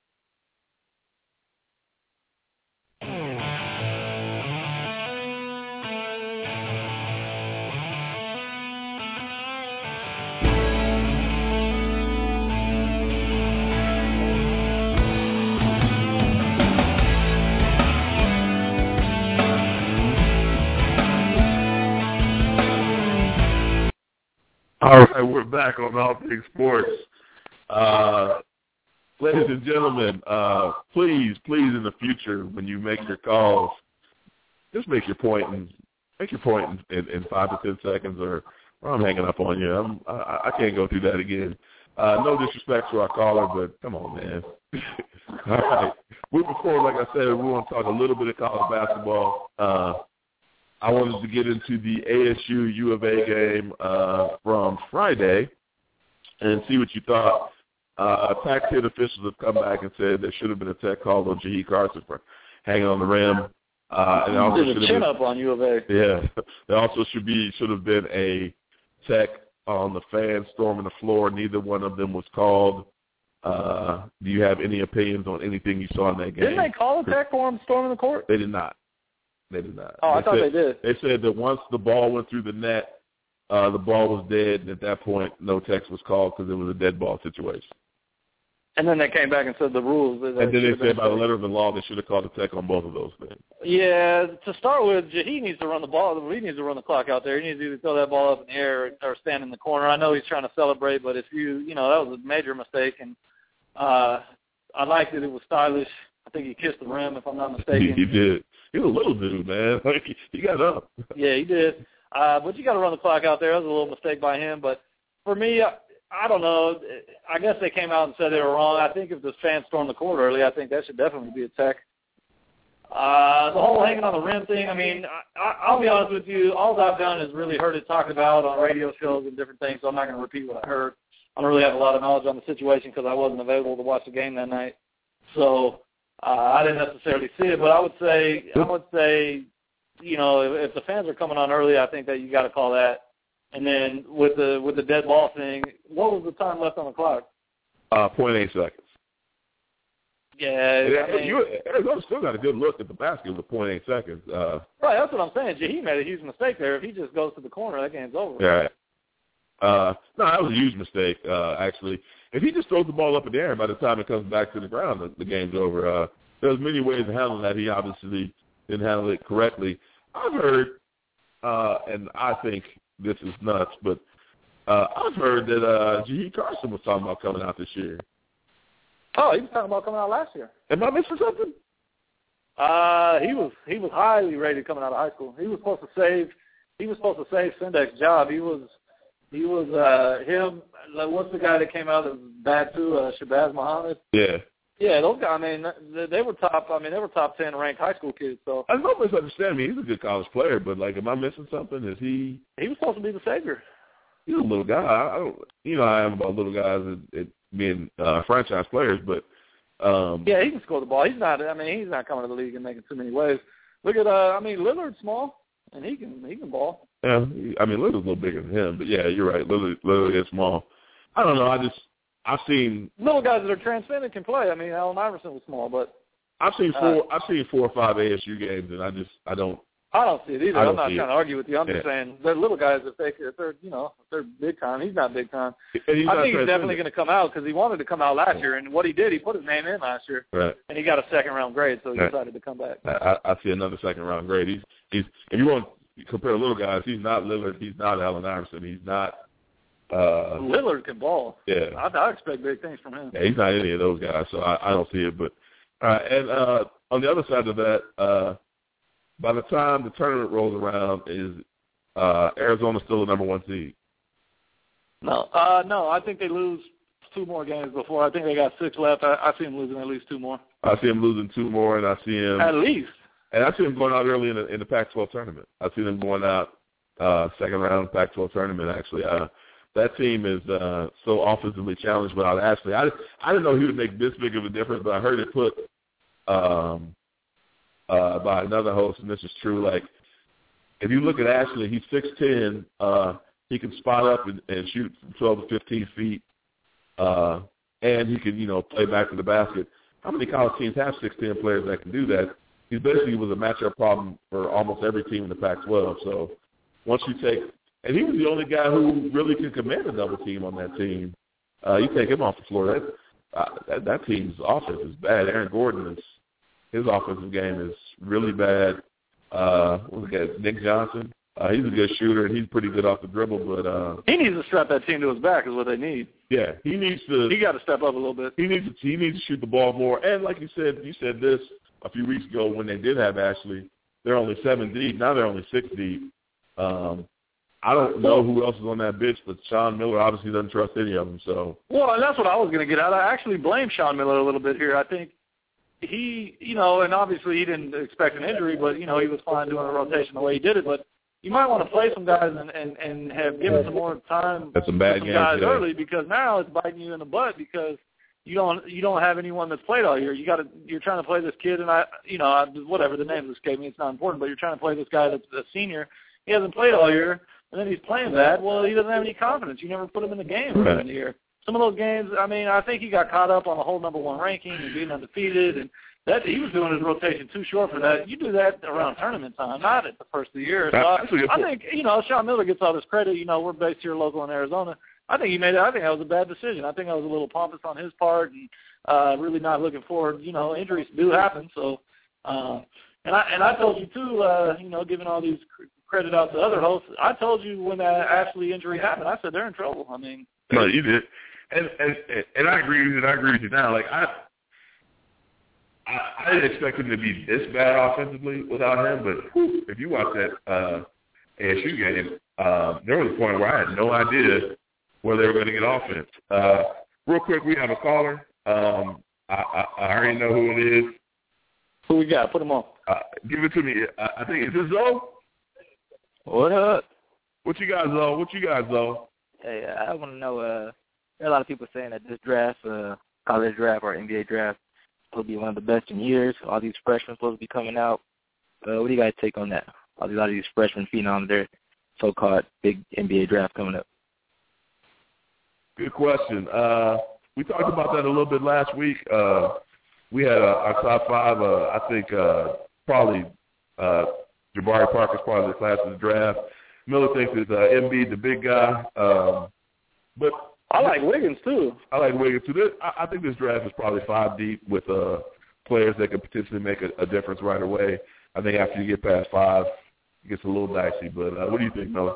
All right, we're back on All Things Sports. Uh, ladies and gentlemen, uh, please, please, in the future, when you make your calls, just make your point and make your point in, in, in five to ten seconds, or, or I'm hanging up on you. I'm, I, I can't go through that again. Uh, no disrespect to our caller, but come on, man. All right. Moving forward, like I said, we want to talk a little bit of college basketball. Uh, I wanted to get into the A S U U of A game uh, from Friday and see what you thought. Uh, Pac ten officials have come back and said there should have been a tech called on Jahe Carson for hanging on the rim. Uh, and also There's a chin up on U of A. Yeah, there also should be should have been a tech on the fan storming the floor. Neither one of them was called. Uh, do you have any opinions on anything you saw in that game? Didn't they call a tech for him storming the court? They did not. They did not. Oh, they I thought said, they did. They said that once the ball went through the net, uh, the ball was dead, and at that point, no text was called because it was a dead ball situation. And then they came back and said the rules. And then they said by the letter of the law, they should have called a tech on both of those things. Yeah, to start with, Jahe needs to run the ball. He needs to run the clock out there. He needs to either throw that ball up in the air or stand in the corner. I know he's trying to celebrate, but if you, you know, that was a major mistake. And uh, I liked it. It was stylish. I think he kissed the rim, if I'm not mistaken. He, he did. He was a little dude, man. He got up. Yeah, he did. Uh, but you got to run the clock out there. That was a little mistake by him. But for me, I, I don't know. I guess they came out and said they were wrong. I think if the fans stormed the court early, I think that should definitely be a tech. Uh, the whole hanging on the rim thing, I mean, I, I'll be honest with you. All I've done is really heard it talked about on radio shows and different things, so I'm not going to repeat what I heard. I don't really have a lot of knowledge on the situation because I wasn't available to watch the game that night. So uh, I didn't necessarily see it, but I would say, I would say, you know, if, if the fans are coming on early, I think that you got to call that. And then with the with the dead ball thing, what was the time left on the clock? Uh, point eight seconds. Yeah, yeah I mean, you, Arizona still got a good look at the basket with point eight seconds. Uh, right, that's what I'm saying. Jahe made a huge mistake there. If he just goes to the corner, that game's over. Yeah. Uh, no, that was a huge mistake, uh, actually. If he just throws the ball up in the air, by the time it comes back to the ground, the, the game's over. Uh, there's many ways to handle that. He obviously didn't handle it correctly. I've heard, uh, and I think this is nuts, but uh, I've heard that uh, Jahe Carson was talking about coming out this year. Oh, he was talking about coming out last year. Am I missing something? Uh, he was he was highly rated coming out of high school. He was supposed to save he was supposed to save Sendek's job. He was He was uh, him. Like, what's the guy that came out of bad too? Uh, Shabazz Muhammad. Yeah. Yeah, those guys. I mean, they, they were top. I mean, they were top ten ranked high school kids. So I don't misunderstand me. He's a good college player, but like, am I missing something? Is he? He was supposed to be the savior. He's a little guy. I don't. You know, I am about little guys at, at being uh, franchise players, but um, yeah, he can score the ball. He's not. I mean, he's not coming to the league and making too many waves. Look at. Uh, I mean, Lillard's small, and he can he can ball. Yeah, I mean, Lillard's a little bigger than him, but yeah, you're right. Lillard, Lillard is small. I don't know. I just I've seen little guys that are transcendent can play. I mean, Allen Iverson was small, but I've seen four. Uh, I've seen four or five A S U games, and I just I don't. I don't see it either. I'm not trying it. to argue with you. I'm yeah. just saying they're little guys. If they if they're you know if they're big time, he's not big time. He's I not think he's definitely going to come out because he wanted to come out last year, and what he did, he put his name in last year, right? And he got a second round grade, so he right. decided to come back. I, I see another second round grade. He's he's if you want to compare little guys, he's not Lillard. He's not Allen Iverson. He's not. Uh, Lillard can ball. Yeah, I, I expect big things from him. Yeah, he's not any of those guys, so I, I don't see it. But uh, and uh, on the other side of that, uh, by the time the tournament rolls around, is uh, Arizona still the number one seed? No, uh, no. I think they lose two more games before. I think they got six left. I, I see them losing at least two more. I see them losing two more, and I see them at least. And I see them going out early in the, in the Pac twelve tournament. I see them going out uh, second round Pac twelve tournament. Actually, uh, that team is uh, so offensively challenged without Ashley. I I didn't know he would make this big of a difference, but I heard it put um, uh, by another host, and this is true. Like, if you look at Ashley, he's six ten. Uh, he can spot up and, and shoot from twelve to fifteen feet, uh, and he can, you know, play back to the basket. How many college teams have six ten players that can do that? He basically was a matchup problem for almost every team in the Pac twelve. So once you take – and he was the only guy who really could command a double team on that team. Uh, you take him off the floor, that, uh, that that team's offense is bad. Aaron Gordon, is his offensive game is really bad. Uh, look at Nick Johnson. Uh, he's a good shooter, and he's pretty good off the dribble. But uh, he needs to strap that team to his back is what they need. Yeah, he needs to – He got to step up a little bit. He needs to, he needs to shoot the ball more. And like you said, you said this – a few weeks ago when they did have Ashley, they're only seven deep. Now they're only six deep. Um, I don't know who else is on that bench, but Sean Miller obviously doesn't trust any of them. So well, and that's what I was going to get at. I actually blame Sean Miller a little bit here. I think he, you know, and obviously he didn't expect an injury, but, you know, he was fine doing a rotation the way he did it. But you might want to play some guys and, and, and have given some more time That's some bad to some games, guys yeah. early, because now it's biting you in the butt because you don't you don't have anyone that's played all year. You got to you're trying to play this kid, and I you know I, whatever the name escaped me, it's not important. But you're trying to play this guy that's a senior. He hasn't played all year, and then he's playing that. Well, he doesn't have any confidence. You never put him in the game early Right. in the year. Some of those games, I mean, I think he got caught up on the whole number one ranking and being undefeated, and that he was doing his rotation too short for that. You do that around tournament time, not at the first of the year. So I, That's a good I point. think you know Sean Miller gets all this credit. You know, we're based here local in Arizona. I think he made it. I think that was a bad decision. I think that was a little pompous on his part, and uh, really not looking forward. You know, injuries do happen. So, uh, and I and I told you too. Uh, you know, giving all these cr- credit out to other hosts, I told you when that Ashley injury happened. I said they're in trouble. I mean, no, you did, and and and I agree with you. And I agree with you now. Like I, I, I didn't expect him to be this bad offensively without him. But whew, if you watch that uh, A S U game, uh, there was a point where I had no idea where they were going to get offense. Uh, real quick, we have a caller. Um, I, I, I already know who it is. Who we got? Put him on. Uh, give it to me. I, I think is this Zoe? What up? What you got, Zoe? What you got, Zoe? Hey, I want to know, uh, there are a lot of people saying that this draft, uh, college draft or N B A draft, will be one of the best in years. All these freshmen supposed to be coming out. Uh, what do you guys take on that? All these, a lot of these freshmen phenoms, their so-called big N B A draft coming up. Good question. Uh, we talked about that a little bit last week. Uh, we had uh, our top five. Uh, I think uh, probably uh, Jabari Parker's part of the class of the draft. Miller thinks it's uh, Embiid, the big guy. Um, but I like Wiggins too. I like Wiggins too. This, I, I think this draft is probably five deep with uh, players that could potentially make a, a difference right away. I think after you get past five, it gets a little dicey. But uh, what do you think, Miller?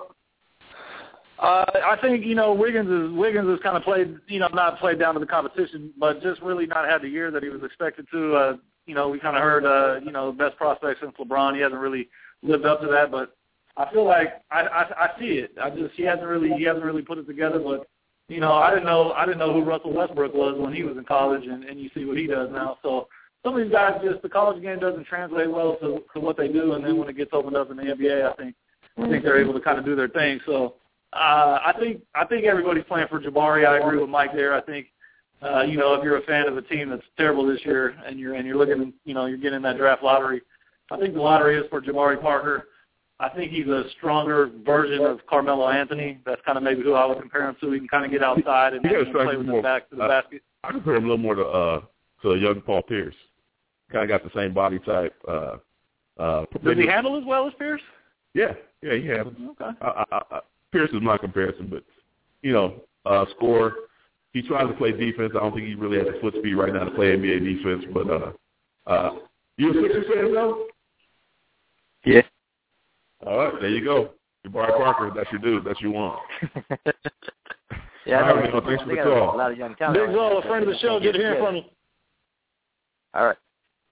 Uh, I think, you know, Wiggins is Wiggins has kind of played, you know, not played down to the competition, but just really not had the year that he was expected to. Uh, you know, we kind of heard, uh, you know, best prospect since LeBron. He hasn't really lived up to that, but I feel like I, I I see it. I just he hasn't really he hasn't really put it together. But you know, I didn't know I didn't know who Russell Westbrook was when he was in college, and, and you see what he does now. So some of these guys just the college game doesn't translate well to, to what they do, and then when it gets opened up in the N B A, I think I think they're able to kind of do their thing. So uh, I think I think everybody's playing for Jabari. I agree with Mike there. I think uh, you know if you're a fan of a team that's terrible this year, and you're and you're looking you know you're getting that draft lottery, I think the lottery is for Jabari Parker. I think he's a stronger version of Carmelo Anthony. That's kind of maybe who I would compare him to. He can kind of get outside and, and play with his back to the uh, basket. I compare him a little more to uh, to a young Paul Pierce. Kind of got the same body type. Uh, uh, Does he handle as well as Pierce? Yeah, yeah, he handles. Okay. I, I, I, Pierce is my comparison, but you know, uh, score. He tries to play defense. I don't think he really has the foot speed right now to play N B A defense. But uh, uh, you a Sixers fan though? Yeah. All right, there you go. Jabari Parker, that's your dude. That's your one. yeah, All I right, know. man, thanks for They the got call. a lot of young talent. Big Zo, a friend of the show. Good to hear from you. All right.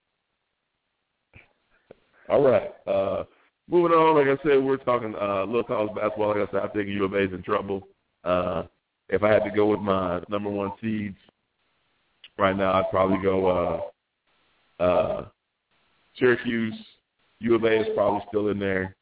All right. Uh, moving on, like I said, we're talking uh, little college basketball. Like I said, I think U of A is in trouble. Uh, if I had to go with my number one seeds right now, I'd probably go uh, uh, Syracuse. U of A is probably still in there.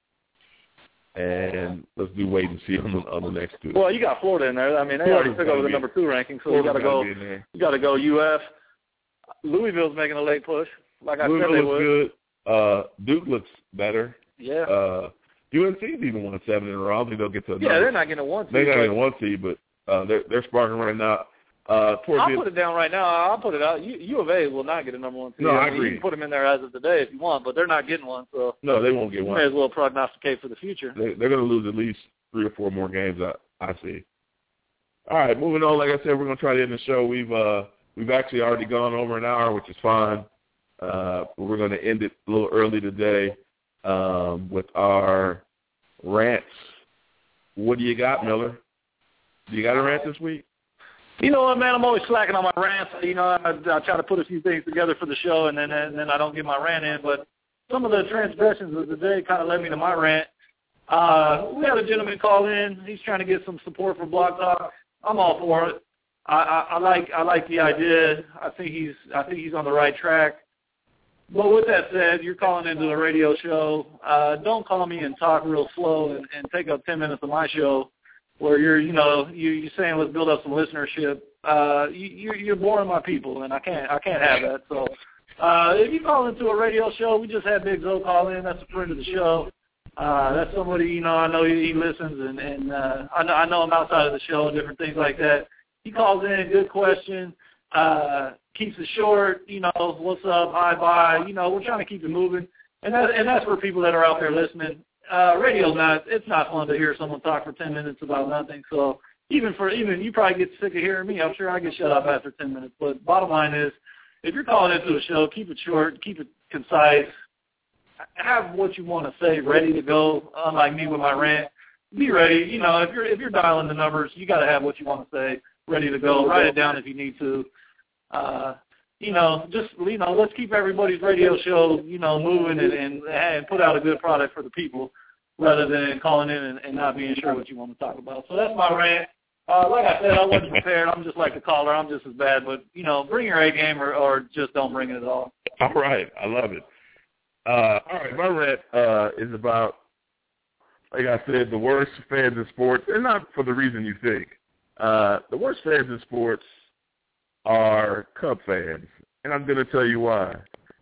And let's do wait and see on the, on the next two. Well, you got Florida in there. I mean, they already took over the number two ranking, so you got to go. You got to go U F. Louisville's making a late push, like I Louisville said they looks would. good. Uh, Duke looks better. Yeah. Uh, U N C's even won seven in a row. I don't think they'll get to. A Yeah, number. they're not getting a one seed. They're not but getting a one seed, but uh, they're they're sparking right now. Uh, towards I'll the, put it down right now. I'll put it out. U, U of A will not get a number one seed. No, I mean, agree. You can put them in there as of today if you want, but they're not getting one. So no, they won't get you one. may as well prognosticate for the future. They, they're going to lose at least three or four more games. I I see. All right, moving on. Like I said, we're going to try to end the show. We've uh we've actually already gone over an hour, which is fine. Uh, but we're going to end it a little early today um, with our rants. What do you got, Miller? Do you got a rant this week? You know what, man? I'm always slacking on my rants. You know, I, I try to put a few things together for the show, and then and then I don't get my rant in. But some of the transgressions of the day kind of led me to my rant. Uh, we had a gentleman call in. He's trying to get some support for Blog Talk. I'm all for it. I, I, I like I like the idea. I think he's I think he's on the right track. But with that said, you're calling into a radio show. Uh, don't call me and talk real slow and, and take up ten minutes of my show where you're, you know, you, you're saying let's build up some listenership. Uh, you, you're, you're boring my people, and I can't I can't have that. So uh, if you call into a radio show, we just had Big Zo call in. That's a friend of the show. Uh, that's somebody, you know, I know he, he listens, and, and uh, I, know, I know him outside of the show and different things like that. He calls in, good question. Uh, keeps it short, you know, what's up, hi, bye, you know, we're trying to keep it moving. And that, and that's for people that are out there listening. Uh, radio's not, it's not fun to hear someone talk for ten minutes about nothing. So even for, even you probably get sick of hearing me. I'm sure I get shut up after ten minutes. But bottom line is, if you're calling into a show, keep it short, keep it concise, have what you want to say ready to go, unlike me with my rant. Be ready. You know, if you're, if you're dialing the numbers, you got to have what you want to say ready to go. Write it down if you need to. Uh, you know, just, you know, let's keep everybody's radio show, you know, moving and, and, and put out a good product for the people rather than calling in and, and not being sure what you want to talk about. So that's my rant. Uh, like I said, I wasn't prepared. I'm just like the caller. I'm just as bad. But, you know, bring your A game or, or just don't bring it at all. All right. I love it. Uh, all right. My rant uh, is about, like I said, the worst fans in sports, and not for the reason you think. Uh, the worst fans in sports are Cub fans, and I'm going to tell you why.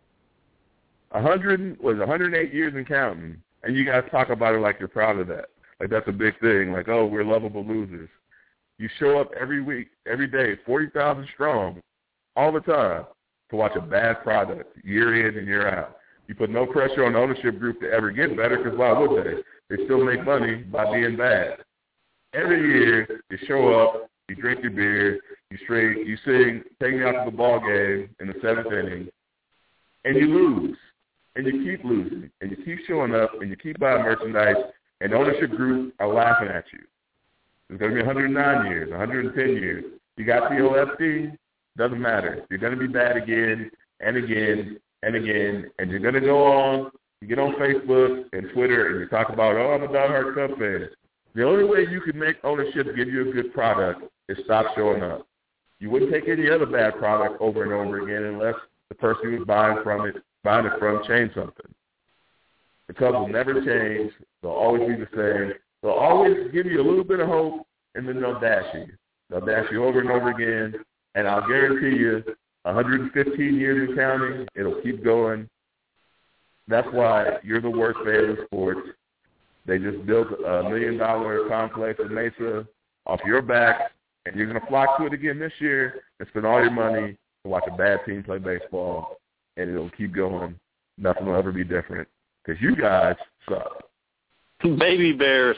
A hundred was one hundred eight years and counting, and you guys talk about it like you're proud of that. Like that's a big thing. Like, oh, we're lovable losers. You show up every week, every day, forty thousand strong, all the time, to watch a bad product year in and year out. You put no pressure on the ownership group to ever get better, because why would they? They still make money by being bad. Every year, you show up, you drink your beer, you straight, you sing, take me out to the ball game in the seventh inning, and you lose, and you keep losing, and you keep showing up, and you keep buying merchandise, and the ownership group are laughing at you. It's going to be one hundred nine years, one hundred ten years. You got the O F C, doesn't matter. You're going to be bad again and again and again, and you're going to go on you get on Facebook and Twitter and you talk about, oh, I'm a diehard Cub fan. The only way you can make ownership give you a good product is stop showing up. You wouldn't take any other bad product over and over again unless the person who's buying from it, buying it from, changed something. The Cubs will never change. They'll always be the same. They'll always give you a little bit of hope, and then they'll dash you. They'll dash you over and over again, and I'll guarantee you, one hundred fifteen years and counting, it'll keep going. That's why you're the worst fan of sports. They just built a million-dollar complex in Mesa off your back, and you're going to flock to it again this year and spend all your money to watch a bad team play baseball, and it'll keep going. Nothing will ever be different because you guys suck. Baby Bears.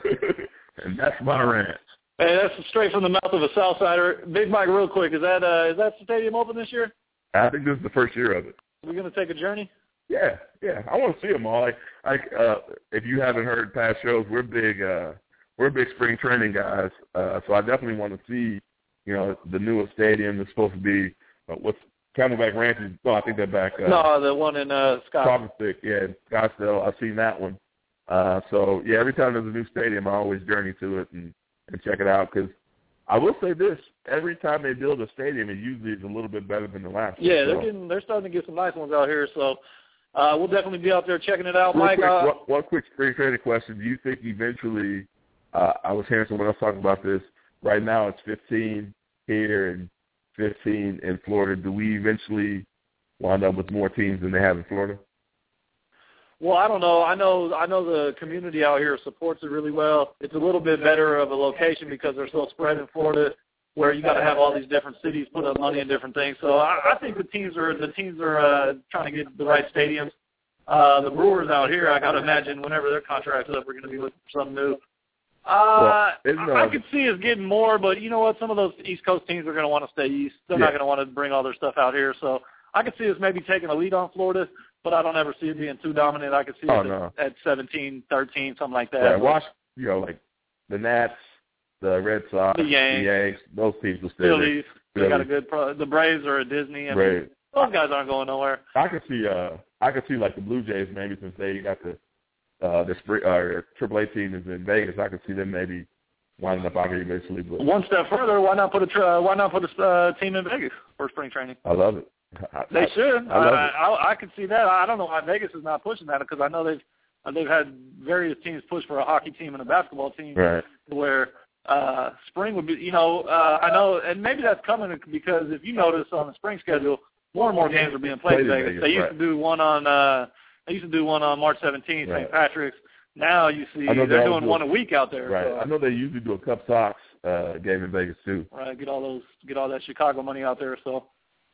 And that's my rant. Hey, that's straight from the mouth of a Southsider. Big Mike, real quick, is that uh, is that stadium open this year? I think this is the first year of it. Are we going to take a journey? Yeah, yeah. I want to see them all. Like, like uh, if you haven't heard past shows, we're big. Uh, we're big spring training guys. Uh, so I definitely want to see, you know, the newest stadium that's supposed to be uh, what's Camelback Ranch is. No, I think they're back. Uh, no, the one in uh, Scottsdale. Stick, yeah, Scottsdale. I've seen that one. Uh, so yeah, every time there's a new stadium, I always journey to it and, and check it out because I will say this: every time they build a stadium, it usually is a little bit better than the last. Yeah, one. they're So, getting they're starting to get some nice ones out here. So uh, we'll definitely be out there checking it out, real Mike. Quick, uh, one, one quick spring training question: do you think eventually? Uh, I was hearing someone else talking about this. Right now, it's fifteen here and fifteen in Florida. Do we eventually wind up with more teams than they have in Florida? Well, I don't know. I know I know the community out here supports it really well. It's a little bit better of a location because they're so spread in Florida, where you got to have all these different cities put up money in different things. So I, I think the teams are the teams are uh, trying to get the right stadiums. Uh, the Brewers out here, I got to imagine whenever their contract's up, we're going to be looking for something new. Uh, well, I, I could see us getting more, but you know what? Some of those East Coast teams are going to want to stay east. They're yeah. not going to want to bring all their stuff out here. So I could see us maybe taking a lead on Florida. But I don't ever see it being too dominant. I could see oh, it no. at seventeen, thirteen, something like that. Yeah, watch, you know, like the Nats, the Red Sox, the Yanks, the Yanks those teams will stay Phillies. there. They got a good pro- – the Braves are at Disney. I mean, those guys aren't going nowhere. I could see uh, I could see like the Blue Jays maybe since they got the uh, the spring, uh, triple A team is in Vegas. I could see them maybe winding up out here eventually. But one step further, why not put a tra- why not put a uh, team in Vegas for spring training? I love it. I, they should. I, love I, it. I, I could see that. I don't know why Vegas is not pushing that because I know they've they've had various teams push for a hockey team and a basketball team, right. where uh, spring would be. You know, uh, I know, and maybe that's coming because if you notice on the spring schedule, more and more games are being played in Vegas. Vegas. They used right. to do one on uh, they used to do one on March seventeenth, right. Saint Patrick's. Now you see they're doing do one a week out there. Right. So. I know they usually do a Cup Sox uh, game in Vegas too. Right. Get all those, get all that Chicago money out there. So,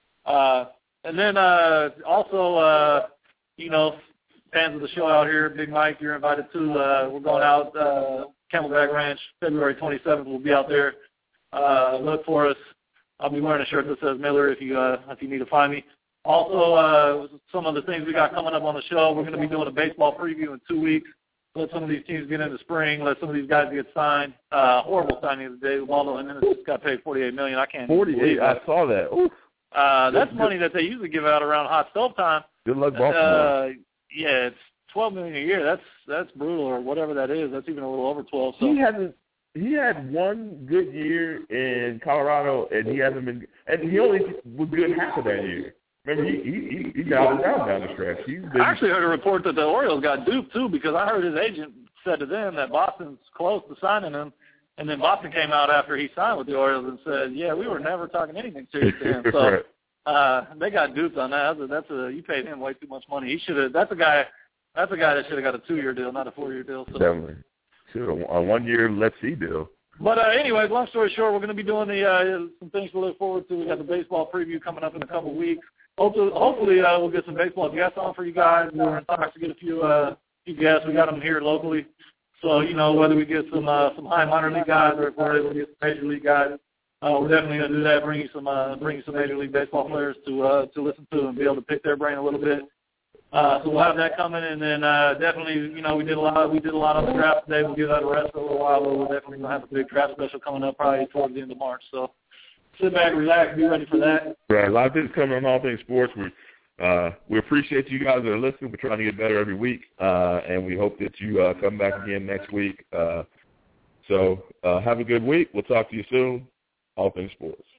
uh, and then uh, also, uh, you know, fans of the show out here, Big Mike, you're invited too. Uh, we're going out uh, Camelback Ranch February twenty-seventh. We'll be out there. Uh, look for us. I'll be wearing a shirt that says Miller if you uh, if you need to find me. Also, uh, some of the things we got coming up on the show, we're going to be doing a baseball preview in two weeks. Let some of these teams get into spring. Let some of these guys get signed. Uh, horrible signing today. Waldo and then just got paid forty-eight million dollars. I can't forty-eight. believe that. I saw that. Oof. Uh, that's money that they usually give out around hot stove time. Good luck, Baltimore. Uh, yeah, it's twelve million dollars a year. That's that's brutal, or whatever that is. That's even a little over twelve. So. He hasn't. He had one good year in Colorado, and he hasn't been. And he only was good half of that year. Remember, he he he got it down down the stretch. He's been, I actually heard a report that the Orioles got duped too because I heard his agent said to them that Boston's close to signing him, and then Boston came out after he signed with the Orioles and said, "Yeah, we were never talking anything serious to him." So right. uh, they got duped on that. That's a, that's a you paid him way too much money. He should have. That's a guy. That's a guy that should have got a two-year deal, not a four-year deal. So. Definitely, should have a one-year let's see deal. But uh, anyways, long story short, we're going to be doing the uh, some things to look forward to. We got the baseball preview coming up in a couple of weeks. Hopefully, hopefully uh, we'll get some baseball guests on for you guys. We're in talks to get a few uh, few guests. We got them here locally. So, you know, whether we get some uh, some high minor league guys or if we're able to get some major league guys, uh, we're definitely going to do that, bring you some uh, bring you some major league baseball players to uh, to listen to and be able to pick their brain a little bit. Uh, so we'll have that coming, and then uh, definitely, you know, we did a lot. We did a lot on the draft today. We'll give that a rest for a little while, but we're definitely going to have a big draft special coming up probably towards the end of March. So sit back, relax, be ready for that. Right, a lot of things coming on All Things Sports. We Uh, we appreciate you guys that are listening. We're trying to get better every week, uh, and we hope that you uh, come back again next week. Uh, so uh, have a good week. We'll talk to you soon. All Things Sports.